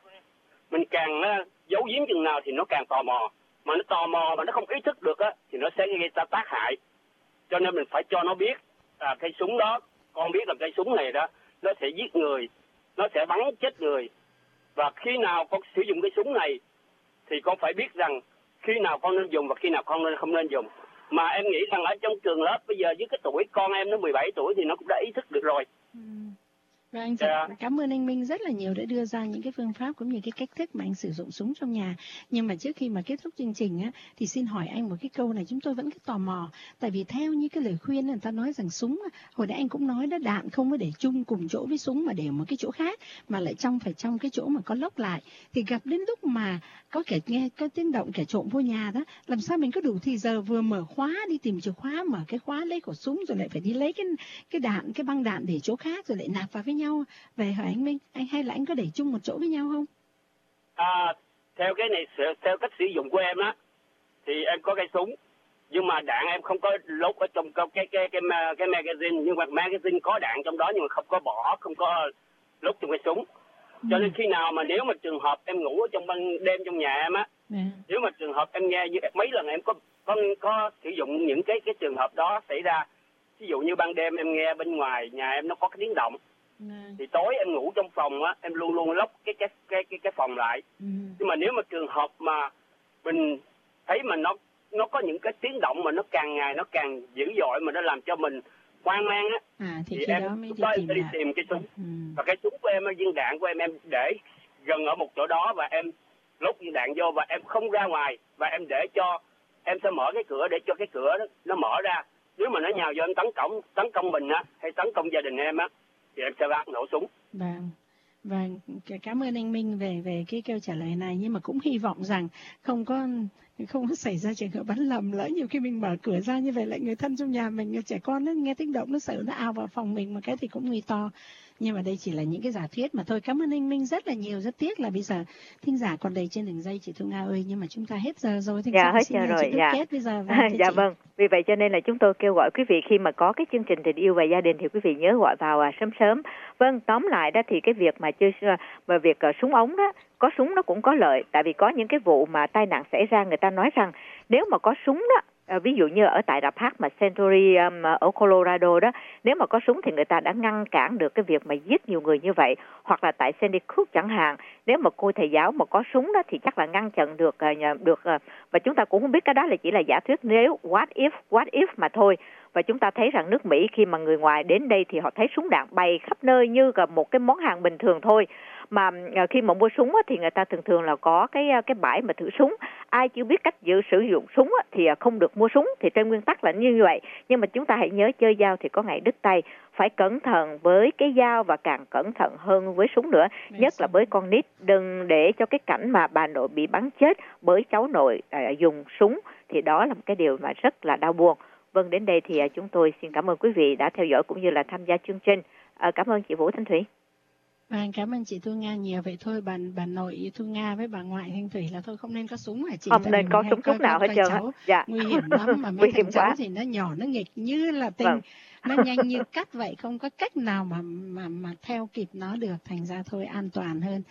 J: càng giấu giếm chừng nào thì nó càng tò mò. Mà nó tò mò mà nó không ý thức được á thì nó sẽ gây ra tác hại. Cho nên mình phải cho nó biết cái súng đó, con biết là cái súng này đó nó sẽ giết người, nó sẽ bắn chết người. Và khi nào con sử dụng cái súng này thì con phải biết rằng khi nào con nên dùng và khi nào con không nên dùng. Mà em nghĩ rằng ở trong trường lớp bây giờ với cái tuổi con em nó 17 tuổi thì nó cũng đã ý thức được rồi.
C: Và anh cảm ơn anh Minh rất là nhiều đã đưa ra những cái phương pháp cũng như cái cách thức mà anh sử dụng súng trong nhà. Nhưng mà trước khi mà kết thúc chương trình á, thì xin hỏi anh một cái câu này, chúng tôi vẫn cứ tò mò. Tại vì theo như cái lời khuyên người ta nói rằng súng, hồi nãy anh cũng nói đó, đạn không có để chung cùng chỗ với súng mà để một cái chỗ khác, mà lại phải trong cái chỗ mà có lốc lại. Thì gặp đến lúc mà có kẻ nghe có tiếng động, kẻ trộm vô nhà đó, làm sao mình có đủ thì giờ vừa mở khóa đi tìm chìa khóa, mở cái khóa lấy khẩu súng, rồi lại phải đi lấy cái đạn, cái băng đạn để chỗ khác, rồi lại nạp vào với nhau. Về hỏi anh Minh, hay là anh có để chung một chỗ với nhau không?
J: Theo cái này, theo cách sử dụng của em á, thì em có cái súng, nhưng mà đạn em không có lốt ở trong cái magazine, nhưng mà magazine có đạn trong đó nhưng mà không có không có lốt trong cái súng. Cho nên khi nào mà nếu mà trường hợp em ngủ ở trong ban đêm trong nhà em á, nếu mà trường hợp em nghe như mấy lần em có sử dụng những cái trường hợp đó xảy ra, ví dụ như ban đêm em nghe bên ngoài nhà em nó có cái tiếng động, thì tối em ngủ trong phòng á, em luôn luôn lóc cái phòng lại. Nhưng mà nếu mà trường hợp mà mình thấy mà nó có những cái tiếng động mà nó càng ngày nó càng dữ dội mà nó làm cho mình hoang mang á, thì em đi tìm cái súng. Và cái súng của em, viên đạn của em để gần ở một chỗ đó, và em lốt viên đạn vô và em không ra ngoài, và em để cho em sẽ mở cái cửa để cho cái cửa đó nó mở ra. Nếu mà nó nhào vô em tấn công mình á, hay tấn công gia đình em á, thì em sẽ nổ súng.
C: Vâng, cảm ơn anh Minh về cái câu trả lời này, nhưng mà cũng hy vọng rằng không có xảy ra trường hợp bắn lầm. Lỡ nhiều khi mình mở cửa ra như vậy lại người thân trong nhà mình, trẻ con nó nghe tiếng động nó sợ nó ào vào phòng mình, mà cái thì cũng nguy to. Nhưng mà đây chỉ là những cái giả thuyết mà thôi. Cảm ơn anh Minh rất là nhiều, rất tiếc là bây giờ thính giả còn đầy trên đường dây chị Thu Nga ơi, nhưng mà chúng ta hết giờ rồi.
E: Hết giờ rồi.
C: Kết bây giờ.
E: Vâng. Vì vậy cho nên là chúng tôi kêu gọi quý vị khi mà có cái chương trình tình yêu và gia đình thì quý vị nhớ gọi vào sớm. Vâng, tóm lại đó thì cái việc mà việc súng ống đó, có súng nó cũng có lợi, tại vì có những cái vụ mà tai nạn xảy ra, người ta nói rằng nếu mà có súng đó, ví dụ như ở tại rạp hát mà Century ở Colorado đó, nếu mà có súng thì người ta đã ngăn cản được cái việc mà giết nhiều người như vậy. Hoặc là tại Sandy Hook chẳng hạn, nếu mà cô thầy giáo mà có súng đó thì chắc là ngăn chặn được và chúng ta cũng không biết cái đó là chỉ là giả thuyết, nếu what if mà thôi. Và chúng ta thấy rằng nước Mỹ khi mà người ngoài đến đây thì họ thấy súng đạn bay khắp nơi như là một cái món hàng bình thường thôi. Mà khi mà mua súng thì người ta thường là có cái bãi mà thử súng. Ai chưa biết cách sử dụng súng thì không được mua súng, thì trên nguyên tắc là như vậy. Nhưng mà chúng ta hãy nhớ, chơi dao thì có ngày đứt tay, phải cẩn thận với cái dao và càng cẩn thận hơn với súng nữa, nhất là với con nít. Đừng để cho cái cảnh mà bà nội bị bắn chết bởi cháu nội dùng súng, thì đó là một cái điều mà rất là đau buồn. Vâng, đến đây thì chúng tôi xin cảm ơn quý vị đã theo dõi cũng như là tham gia chương trình. Cảm ơn chị Vũ Thanh Thủy.
C: Vâng, cảm ơn chị Thu Nga nhiều. Vậy thôi bà nội Thu Nga với bà ngoại Thanh Thủy là thôi không nên có súng hả chị?
E: Không nên có súng lúc nào hết trơn.
C: Dạ. Nguy hiểm lắm, mà mấy thằng cháu thì nó nhỏ, nó nghịch như là tinh, nó nhanh như cắt vậy, không có cách nào mà theo kịp nó được, thành ra thôi an toàn hơn.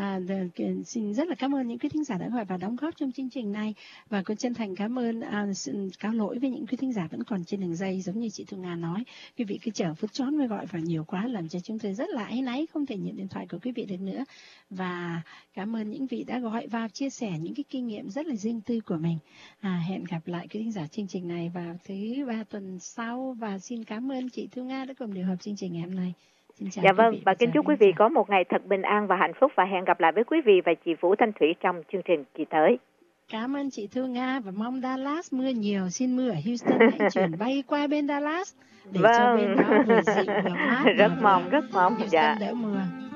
C: Xin rất là cảm ơn những quý thính giả đã gọi và đóng góp trong chương trình này, và con chân thành cảm ơn, cáo lỗi với những quý thính giả vẫn còn trên đường dây. Giống như chị Thu Nga nói, quý vị cứ chờ phút chót mới gọi vào nhiều quá, làm cho chúng tôi rất là áy náy không thể nhận điện thoại của quý vị được nữa. Và cảm ơn những vị đã gọi vào chia sẻ những cái kinh nghiệm rất là riêng tư của mình. Hẹn gặp lại quý thính giả chương trình này vào thứ 3 tuần sau, và xin cảm ơn chị Thu Nga đã cùng điều hợp chương trình ngày hôm nay. Xin chào. Dạ
E: vâng, và kính chúc quý vị có một ngày thật bình an và hạnh phúc, và hẹn gặp lại với quý vị và chị Vũ Thanh Thủy trong chương trình kỳ tới.
C: Cảm ơn chị Thu Nga và mong Dallas mưa nhiều. Xin mưa ở Houston hãy chuyển bay qua bên Dallas để cho bên đó vừa dịu vừa mát.
E: Rất mong,
C: Houston
E: dạ.
C: đỡ mưa.